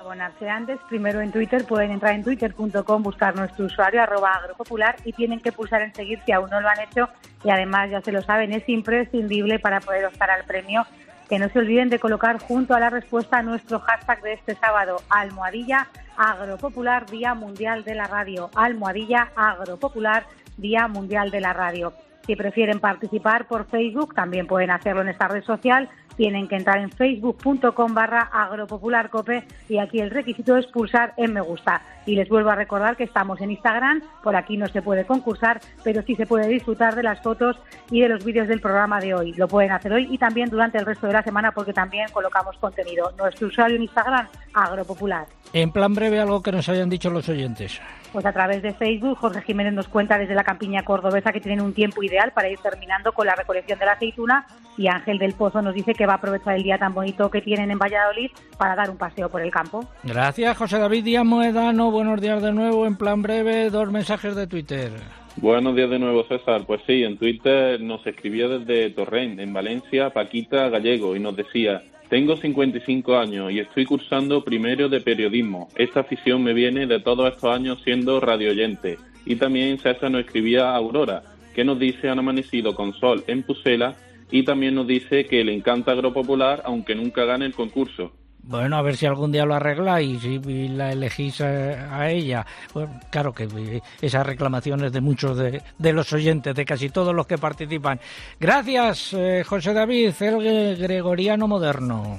abonarse antes, primero en Twitter, pueden entrar en twitter.com, buscar nuestro usuario, @agropopular, y tienen que pulsar en seguir si aún no lo han hecho, y además, ya se lo saben, es imprescindible para poder optar al premio. Que no se olviden de colocar junto a la respuesta nuestro hashtag de este sábado, @agropopular, Día Mundial de la Radio, @agropopular, Día Mundial de la Radio. Si prefieren participar por Facebook, también pueden hacerlo en esta red social. Tienen que entrar en facebook.com/agropopularcope y aquí el requisito es pulsar en me gusta. Y les vuelvo a recordar que estamos en Instagram, por aquí no se puede concursar, pero sí se puede disfrutar de las fotos y de los vídeos del programa de hoy. Lo pueden hacer hoy y también durante el resto de la semana porque también colocamos contenido. Nuestro usuario en Instagram, Agropopular. En plan breve, algo que nos hayan dicho los oyentes. Pues a través de Facebook, Jorge Jiménez nos cuenta desde la campiña cordobesa que tienen un tiempo ideal para ir terminando con la recolección de la aceituna, y Ángel del Pozo nos dice que va a aprovechar el día tan bonito que tienen en Valladolid para dar un paseo por el campo. Gracias, José David Díaz Moedano. Buenos días de nuevo. En plan breve, 2 mensajes de Twitter. Buenos días de nuevo, César. Pues sí, en Twitter nos escribía desde Torrent, en Valencia, Paquita Gallego, y nos decía: tengo 55 años y estoy cursando primero de periodismo. Esta afición me viene de todos estos años siendo radioyente. Y también César nos escribía Aurora, que nos dice: han amanecido con sol en Pucela, y también nos dice que le encanta Agropopular, aunque nunca gane el concurso. Bueno, a ver si algún día lo arregláis y la elegís a ella. Bueno, claro que esas reclamaciones de muchos de los oyentes, de casi todos los que participan. Gracias, José David, el gregoriano moderno.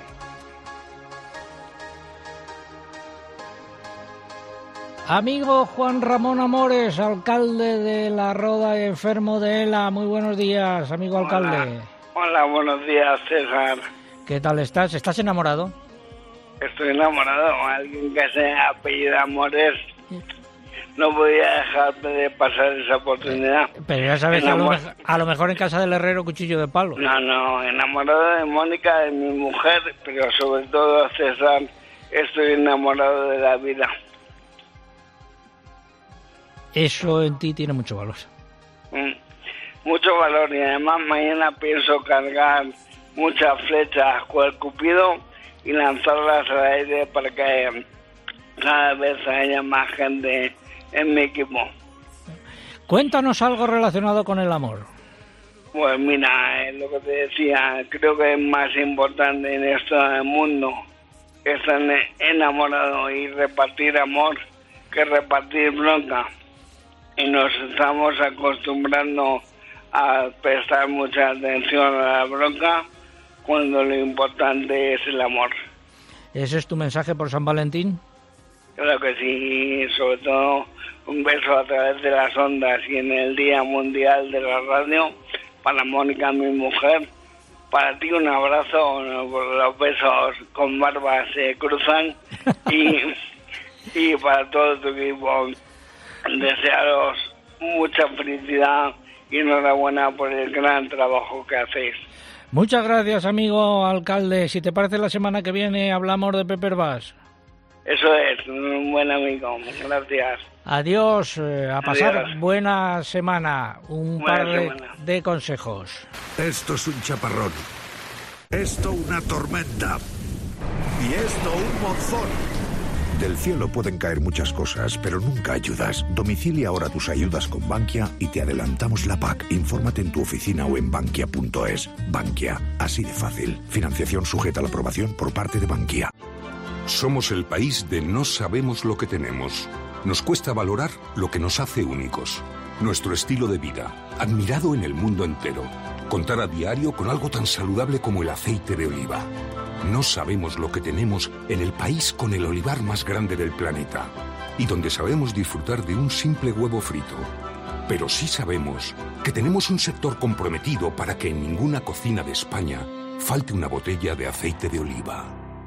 Amigo Juan Ramón Amores, alcalde de La Roda y enfermo de ELA. Muy buenos días, amigo alcalde. Hola, buenos días, César. ¿Qué tal estás? ¿Estás enamorado? Estoy enamorado. Alguien que se apellida Amores. No podía dejarme de pasar esa oportunidad. Pero ya sabes que a lo mejor en casa del herrero cuchillo de palo. No, enamorado de Mónica, de mi mujer, pero sobre todo, César, estoy enamorado de la vida. Eso en ti tiene mucho valor. Mucho valor, y además mañana pienso cargar muchas flechas cual Cupido y lanzarlas al aire para que cada vez haya más gente en mi equipo. Cuéntanos algo relacionado con el amor. Pues mira, es lo que te decía, creo que es más importante en este mundo estar enamorado y repartir amor que repartir bronca. Y nos estamos acostumbrando a prestar mucha atención a la bronca cuando lo importante es el amor. ¿Ese es tu mensaje por San Valentín? Claro que sí, sobre todo un beso a través de las ondas y en el Día Mundial de la Radio, para Mónica, mi mujer, para ti un abrazo, los besos con barba se cruzan y para todo tu equipo, desearos mucha felicidad y enhorabuena por el gran trabajo que hacéis. Muchas gracias, amigo alcalde. Si te parece, la semana que viene hablamos de Pepper Bass. Eso es, un buen amigo. Gracias. Adiós, a pasar buena semana. Un par de consejos. Esto es un chaparrón. Esto una tormenta. Y esto un monzón. Del cielo pueden caer muchas cosas, pero nunca ayudas. Domicilia ahora tus ayudas con Bankia y te adelantamos la PAC. Infórmate en tu oficina o en bankia.es. Bankia, así de fácil. Financiación sujeta a la aprobación por parte de Bankia. Somos el país de no sabemos lo que tenemos. Nos cuesta valorar lo que nos hace únicos. Nuestro estilo de vida, admirado en el mundo entero. Contar a diario con algo tan saludable como el aceite de oliva. No sabemos lo que tenemos en el país con el olivar más grande del planeta y donde sabemos disfrutar de un simple huevo frito. Pero sí sabemos que tenemos un sector comprometido para que en ninguna cocina de España falte una botella de aceite de oliva.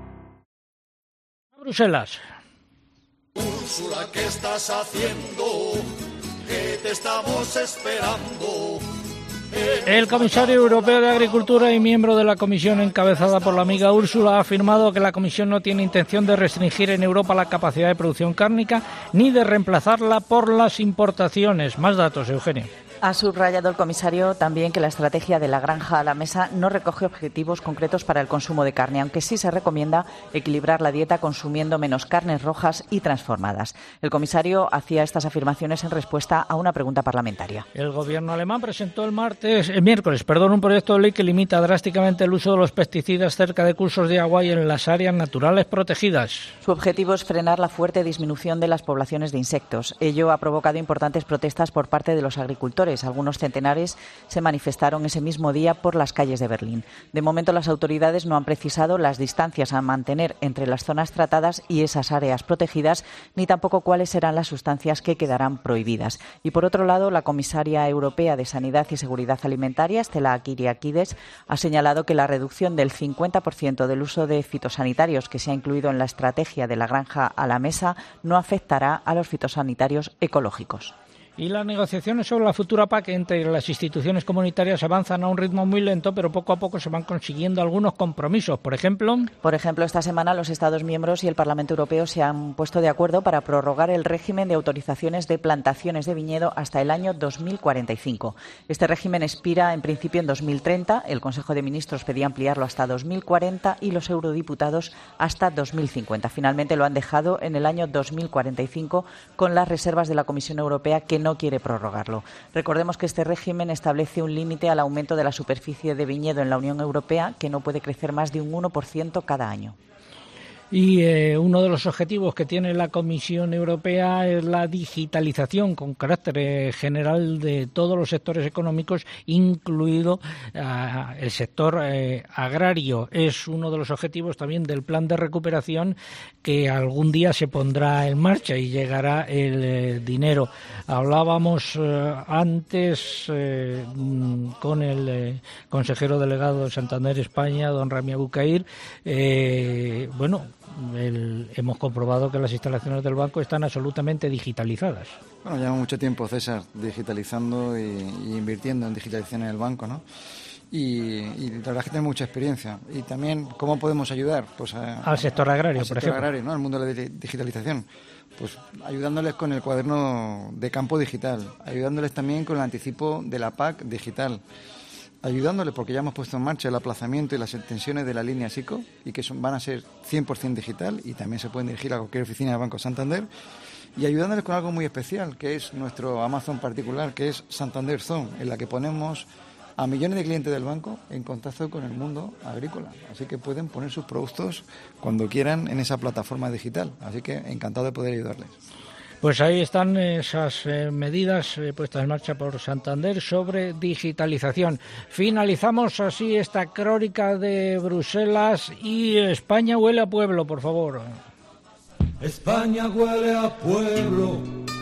Bruselas. Úrsula, ¿qué estás haciendo? Que te estamos esperando. El comisario europeo de Agricultura y miembro de la comisión encabezada por la amiga Úrsula ha afirmado que la comisión no tiene intención de restringir en Europa la capacidad de producción cárnica ni de reemplazarla por las importaciones. Más datos, Eugenio. Ha subrayado el comisario también que la estrategia de la granja a la mesa no recoge objetivos concretos para el consumo de carne, aunque sí se recomienda equilibrar la dieta consumiendo menos carnes rojas y transformadas. El comisario hacía estas afirmaciones en respuesta a una pregunta parlamentaria. El gobierno alemán presentó el miércoles, un proyecto de ley que limita drásticamente el uso de los pesticidas cerca de cursos de agua y en las áreas naturales protegidas. Su objetivo es frenar la fuerte disminución de las poblaciones de insectos. Ello ha provocado importantes protestas por parte de los agricultores. Algunos centenares se manifestaron ese mismo día por las calles de Berlín. De momento, las autoridades no han precisado las distancias a mantener entre las zonas tratadas y esas áreas protegidas, ni tampoco cuáles serán las sustancias que quedarán prohibidas. Y por otro lado, la comisaria europea de Sanidad y Seguridad Alimentaria, Stella Kyriakides, ha señalado que la reducción del 50% del uso de fitosanitarios que se ha incluido en la estrategia de la granja a la mesa no afectará a los fitosanitarios ecológicos. Y las negociaciones sobre la futura PAC entre las instituciones comunitarias avanzan a un ritmo muy lento, pero poco a poco se van consiguiendo algunos compromisos. Por ejemplo, esta semana los Estados miembros y el Parlamento Europeo se han puesto de acuerdo para prorrogar el régimen de autorizaciones de plantaciones de viñedo hasta el año 2045. Este régimen expira en principio en 2030. El Consejo de Ministros pedía ampliarlo hasta 2040 y los eurodiputados hasta 2050. Finalmente lo han dejado en el año 2045 con las reservas de la Comisión Europea, que no quiere prorrogarlo. Recordemos que este régimen establece un límite al aumento de la superficie de viñedo en la Unión Europea, que no puede crecer más de un 1% cada año. Y uno de los objetivos que tiene la Comisión Europea es la digitalización con carácter general de todos los sectores económicos, incluido el sector agrario. Es uno de los objetivos también del plan de recuperación que algún día se pondrá en marcha y llegará el dinero. Hablábamos antes con el consejero delegado de Santander España, don Rami Abucair. Hemos comprobado que las instalaciones del banco están absolutamente digitalizadas. Bueno, llevamos mucho tiempo, César, digitalizando y invirtiendo en digitalización en el banco, ¿no? Y la verdad es que tenemos mucha experiencia. Y también, ¿cómo podemos ayudar? Pues al sector agrario, por ejemplo. Agrario, ¿no? Al mundo de la digitalización. Pues ayudándoles con el cuaderno de campo digital, ayudándoles también con el anticipo de la PAC digital, ayudándoles porque ya hemos puesto en marcha el aplazamiento y las extensiones de la línea SICO y que van a ser 100% digital y también se pueden dirigir a cualquier oficina del Banco Santander, y ayudándoles con algo muy especial, que es nuestro Amazon particular, que es Santander Zone, en la que ponemos a millones de clientes del banco en contacto con el mundo agrícola. Así que pueden poner sus productos cuando quieran en esa plataforma digital. Así que encantado de poder ayudarles. Pues ahí están esas medidas puestas en marcha por Santander sobre digitalización. Finalizamos así esta crónica de Bruselas y España huele a pueblo, por favor. España huele a pueblo.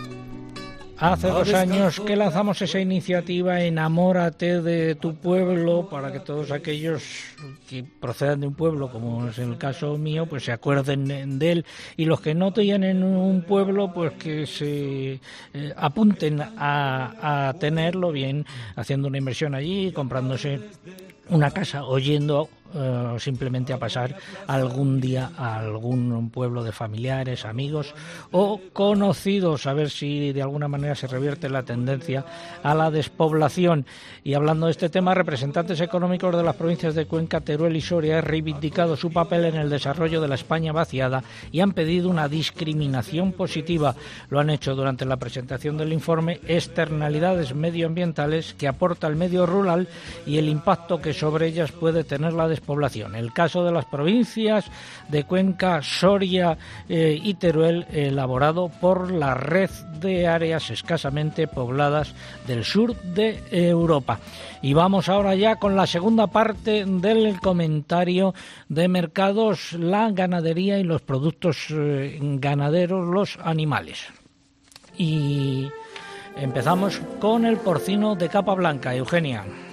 Hace 2 años que lanzamos esa iniciativa Enamórate de tu pueblo, para que todos aquellos que procedan de un pueblo, como es el caso mío, pues se acuerden de él, y los que no tienen un pueblo, pues que se apunten a tenerlo, bien haciendo una inversión allí, comprándose una casa o yendo simplemente a pasar algún día a algún pueblo de familiares, amigos o conocidos, a ver si de alguna manera se revierte la tendencia a la despoblación. Y hablando de este tema, representantes económicos de las provincias de Cuenca, Teruel y Soria han reivindicado su papel en el desarrollo de la España vaciada y han pedido una discriminación positiva. Lo han hecho durante la presentación del informe Externalidades medioambientales que aporta el medio rural y el impacto que sobre ellas puede tener la despoblación. El caso de las provincias de Cuenca, Soria y Teruel, elaborado por la Red de Áreas Escasamente Pobladas del Sur de Europa. Y vamos ahora ya con la segunda parte del comentario de mercados, la ganadería y los productos ganaderos, los animales. Y empezamos con el porcino de capa blanca. Eugenia.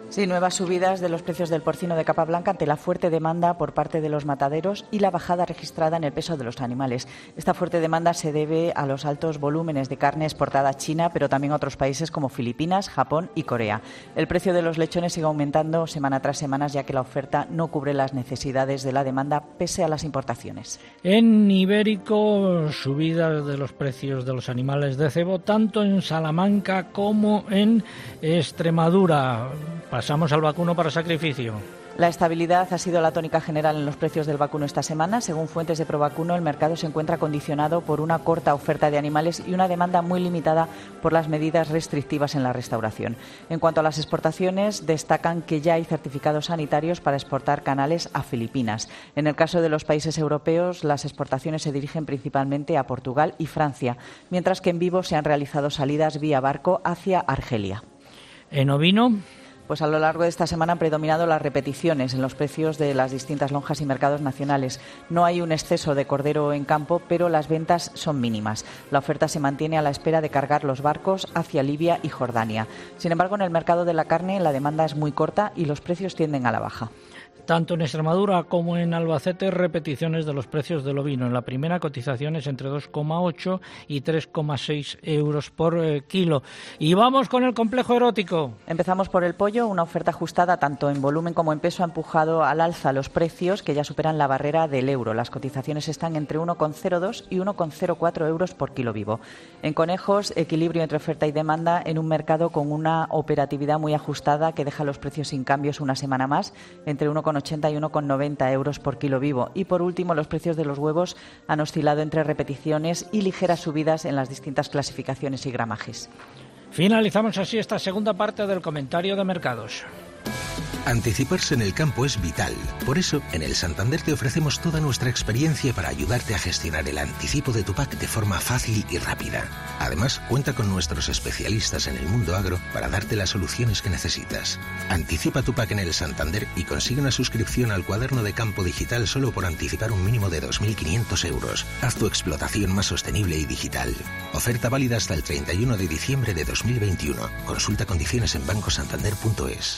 Sí, nuevas subidas de los precios del porcino de capa blanca ante la fuerte demanda por parte de los mataderos y la bajada registrada en el peso de los animales. Esta fuerte demanda se debe a los altos volúmenes de carne exportada a China, pero también a otros países como Filipinas, Japón y Corea. El precio de los lechones sigue aumentando semana tras semana, ya que la oferta no cubre las necesidades de la demanda pese a las importaciones. En Ibérico, subidas de los precios de los animales de cebo, tanto en Salamanca como en Extremadura. Pasamos al vacuno para sacrificio. La estabilidad ha sido la tónica general en los precios del vacuno esta semana. Según fuentes de Provacuno, el mercado se encuentra condicionado por una corta oferta de animales y una demanda muy limitada por las medidas restrictivas en la restauración. En cuanto a las exportaciones, destacan que ya hay certificados sanitarios para exportar canales a Filipinas. En el caso de los países europeos, las exportaciones se dirigen principalmente a Portugal y Francia, mientras que en vivo se han realizado salidas vía barco hacia Argelia. En ovino, pues a lo largo de esta semana han predominado las repeticiones en los precios de las distintas lonjas y mercados nacionales. No hay un exceso de cordero en campo, pero las ventas son mínimas. La oferta se mantiene a la espera de cargar los barcos hacia Libia y Jordania. Sin embargo, en el mercado de la carne la demanda es muy corta y los precios tienden a la baja. Tanto en Extremadura como en Albacete, repeticiones de los precios del ovino. En la primera, cotizaciones entre 2,8 y 3,6 euros por kilo. Y vamos con el complejo erótico. Empezamos por el pollo. Una oferta ajustada tanto en volumen como en peso ha empujado al alza los precios, que ya superan la barrera del euro. Las cotizaciones están entre 1,02 y 1,04 euros por kilo vivo. En conejos, equilibrio entre oferta y demanda en un mercado con una operatividad muy ajustada que deja los precios sin cambios una semana más, entre 1,80 y 1,90 euros por kilo vivo. Y por último, los precios de los huevos han oscilado entre repeticiones y ligeras subidas en las distintas clasificaciones y gramajes. Finalizamos así esta segunda parte del comentario de mercados. Anticiparse en el campo es vital. Por eso, en el Santander te ofrecemos toda nuestra experiencia para ayudarte a gestionar el anticipo de tu PAC de forma fácil y rápida. Además, cuenta con nuestros especialistas en el mundo agro para darte las soluciones que necesitas. Anticipa tu PAC en el Santander y consigue una suscripción al cuaderno de campo digital solo por anticipar un mínimo de 2.500 euros. Haz tu explotación más sostenible y digital. Oferta válida hasta el 31 de diciembre de 2021. Consulta condiciones en bancosantander.es.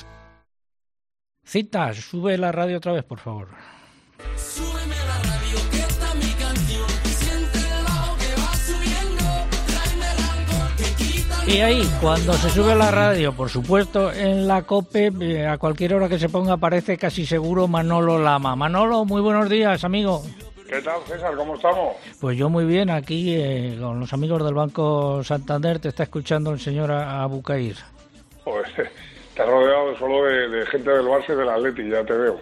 Citas, sube la radio otra vez, por favor. Súbeme la radio, que está mi canción. Siente el bajo que va subiendo. Tráeme el alcohol que quita. Y ahí, cuando se sube la radio, por supuesto, en la COPE, a cualquier hora que se ponga, aparece casi seguro Manolo Lama. Manolo, muy buenos días, amigo. ¿Qué tal, César? ¿Cómo estamos? Pues yo muy bien, aquí con los amigos del Banco Santander. Te está escuchando el señor Abucair. Pues te has rodeado solo de gente del Barça y del Atleti, ya te veo.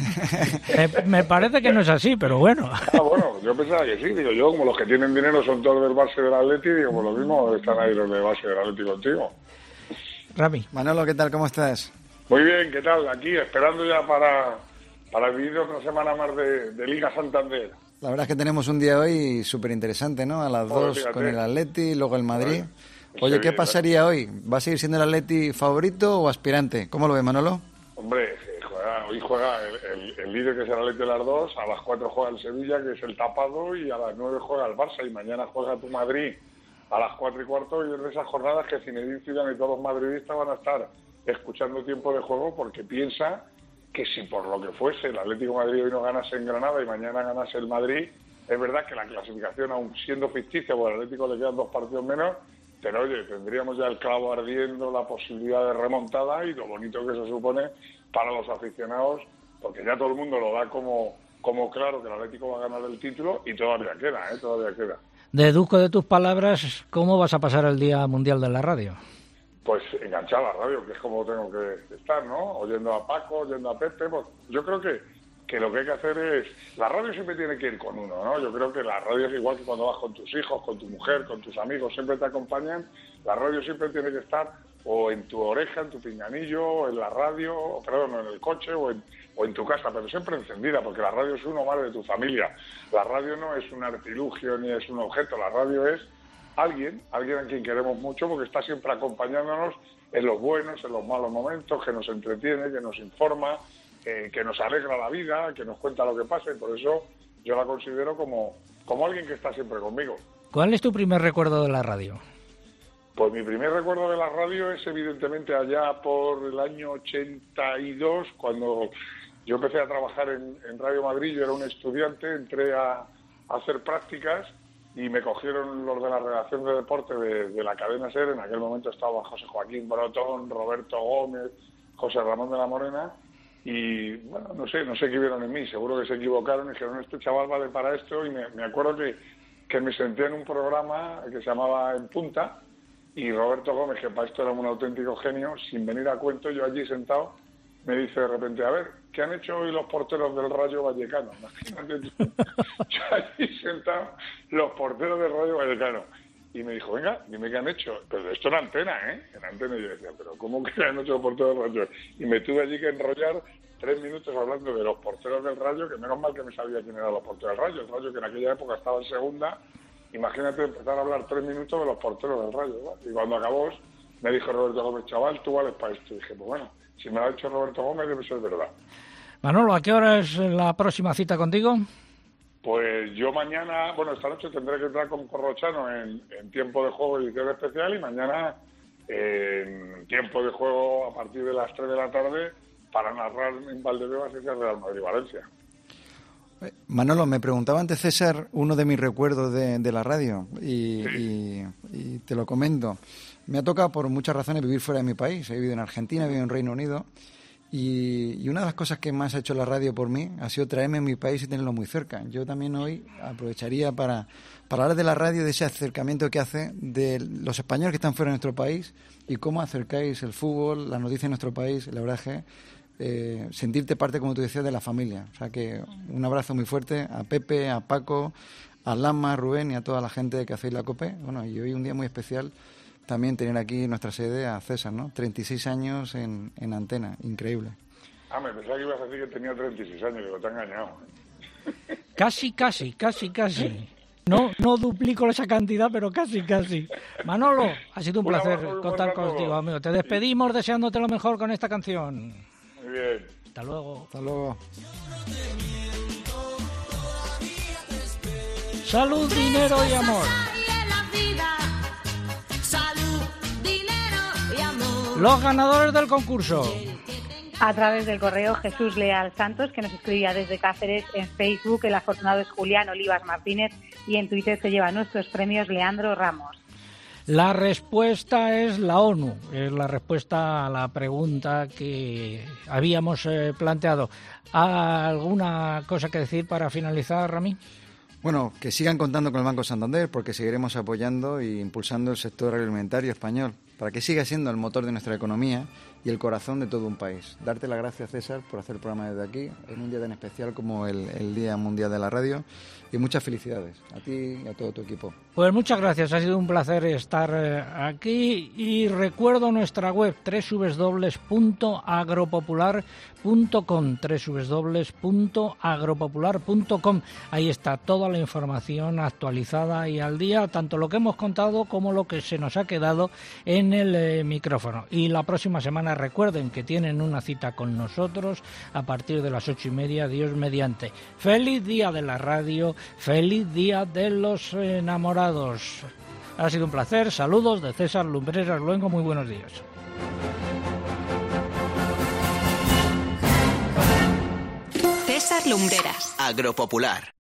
Me parece que no es así, pero bueno. Bueno, yo pensaba que sí, digo yo, como los que tienen dinero son todos del Barça y del Atleti, digo, pues lo mismo están ahí los del Barça y del Atleti contigo. Rami. Manolo, ¿qué tal? ¿Cómo estás? Muy bien, ¿qué tal? Aquí, esperando ya para vivir otra semana más de Liga Santander. La verdad es que tenemos un día hoy súper interesante, ¿no? A las 2 con el Atleti, luego el Madrid. Oye, ¿qué pasaría hoy? ¿Va a seguir siendo el Atleti favorito o aspirante? ¿Cómo lo ve, Manolo? Hombre, hoy juega el líder, que es el Atleti de las 2, a las 4 juega el Sevilla, que es el tapado, y a las 9 juega el Barça, y mañana juega tu Madrid a las 4:15, y es de esas jornadas que Zinedine Zidane y todos los madridistas van a estar escuchando tiempo de juego, porque piensa que si por lo que fuese el Atlético de Madrid hoy no ganase en Granada y mañana ganase el Madrid, es verdad que la clasificación, aún siendo ficticia, porque al Atlético le quedan 2 partidos menos, pero oye, tendríamos ya el clavo ardiendo, la posibilidad de remontada y lo bonito que se supone para los aficionados, porque ya todo el mundo lo da como claro que el Atlético va a ganar el título, y todavía queda. Deduzco de tus palabras cómo vas a pasar el Día Mundial de la Radio. Pues enganchar la radio, que es como tengo que estar, ¿no? Oyendo a Paco, oyendo a Pepe. Pues yo creo que lo que hay que hacer es... La radio siempre tiene que ir con uno, ¿no? Yo creo que la radio es igual que cuando vas con tus hijos, con tu mujer, con tus amigos, siempre te acompañan. La radio siempre tiene que estar o en tu oreja, en tu pinganillo, o en la radio, perdón, en el coche o en tu casa, pero siempre encendida, porque la radio es uno más de tu familia. La radio no es un artilugio ni es un objeto, la radio es alguien a quien queremos mucho, porque está siempre acompañándonos en los buenos, en los malos momentos, que nos entretiene, que nos informa, que nos alegra la vida, que nos cuenta lo que pasa, y por eso yo la considero como alguien que está siempre conmigo. ¿Cuál es tu primer recuerdo de la radio? Pues mi primer recuerdo de la radio es evidentemente allá por el año 82, cuando yo empecé a trabajar en Radio Madrid. Yo era un estudiante, entré a hacer prácticas y me cogieron los de la redacción de deporte de la cadena SER. En aquel momento estaban José Joaquín Brotón, Roberto Gómez, José Ramón de la Morena, y bueno, no sé qué vieron en mí, seguro que se equivocaron y dijeron, este chaval vale para esto. Y me acuerdo que me senté en un programa que se llamaba En Punta, y Roberto Gómez, que para esto era un auténtico genio, sin venir a cuento, yo allí sentado, me dice de repente, a ver, ¿qué han hecho hoy los porteros del Rayo Vallecano? Imagínate tú, yo allí sentado, los porteros del Rayo Vallecano. Y me dijo, venga, dime qué han hecho. Pero esto en Antena, En Antena. Y yo decía, pero ¿cómo que han hecho los porteros del Rayo? Y me tuve allí que enrollar 3 minutos hablando de los porteros del Rayo, que menos mal que me sabía quién eran los porteros del Rayo. El Rayo, que en aquella época estaba en segunda. Imagínate empezar a hablar 3 minutos de los porteros del Rayo, ¿no? Y cuando acabó, me dijo Roberto Gómez, chaval, tú vales para esto. Y dije, pues bueno, si me lo ha dicho Roberto Gómez, debe ser verdad. Manolo, ¿a qué hora es la próxima cita contigo? Pues yo mañana, bueno, esta noche tendré que entrar con Corrochano en tiempo de juego edición especial, y mañana en tiempo de juego a partir de las 3 de la tarde para narrar en Valdebebas ese Real Madrid-Valencia. Manolo, me preguntaba antes César uno de mis recuerdos de la radio y te lo comento. Me ha tocado por muchas razones vivir fuera de mi país. He vivido en Argentina, he vivido en Reino Unido y una de las cosas que más ha hecho la radio por mí ha sido traerme a mi país y tenerlo muy cerca. Yo también hoy aprovecharía para hablar de la radio, de ese acercamiento que hace de los españoles que están fuera de nuestro país y cómo acercáis el fútbol, las noticias de nuestro país, la verdad es que sentirte parte, como tú decías, de la familia. O sea que un abrazo muy fuerte a Pepe, a Paco, a Lama, a Rubén y a toda la gente que hacéis la COPE. Bueno, y hoy un día muy especial también tener aquí en nuestra sede a César, ¿no? 36 años en Antena, increíble. Me pensaba que ibas a decir que tenía 36 años, que te ha engañado. Casi. No duplico esa cantidad, pero casi. Manolo, ha sido un placer contar contigo, amigo. Te despedimos deseándote lo mejor con esta canción. Muy bien. Hasta luego. Salud, dinero y amor. Los ganadores del concurso. A través del correo Jesús Leal Santos, que nos escribía desde Cáceres, en Facebook el afortunado es Julián Olivas Martínez y en Twitter se lleva nuestros premios Leandro Ramos. La respuesta es la ONU, es la respuesta a la pregunta que habíamos planteado. ¿Alguna cosa que decir para finalizar, Rami? Bueno, que sigan contando con el Banco Santander, porque seguiremos apoyando e impulsando el sector agroalimentario español, para que siga siendo el motor de nuestra economía y el corazón de todo un país. Darte las gracias, César, por hacer el programa desde aquí, en un día tan especial como el Día Mundial de la Radio, y muchas felicidades a ti y a todo tu equipo. Pues muchas gracias, ha sido un placer estar aquí, y recuerdo nuestra web www.agropopular.com, www.agropopular.com. Ahí está toda la información actualizada y al día, tanto lo que hemos contado como lo que se nos ha quedado en el micrófono. Y la próxima semana recuerden que tienen una cita con nosotros a partir de las 8:30, Dios mediante. Feliz día de la radio, feliz día de los enamorados. Ha sido un placer. Saludos de César Lumbreras Luengo. Muy buenos días. César Lumbreras. Agropopular.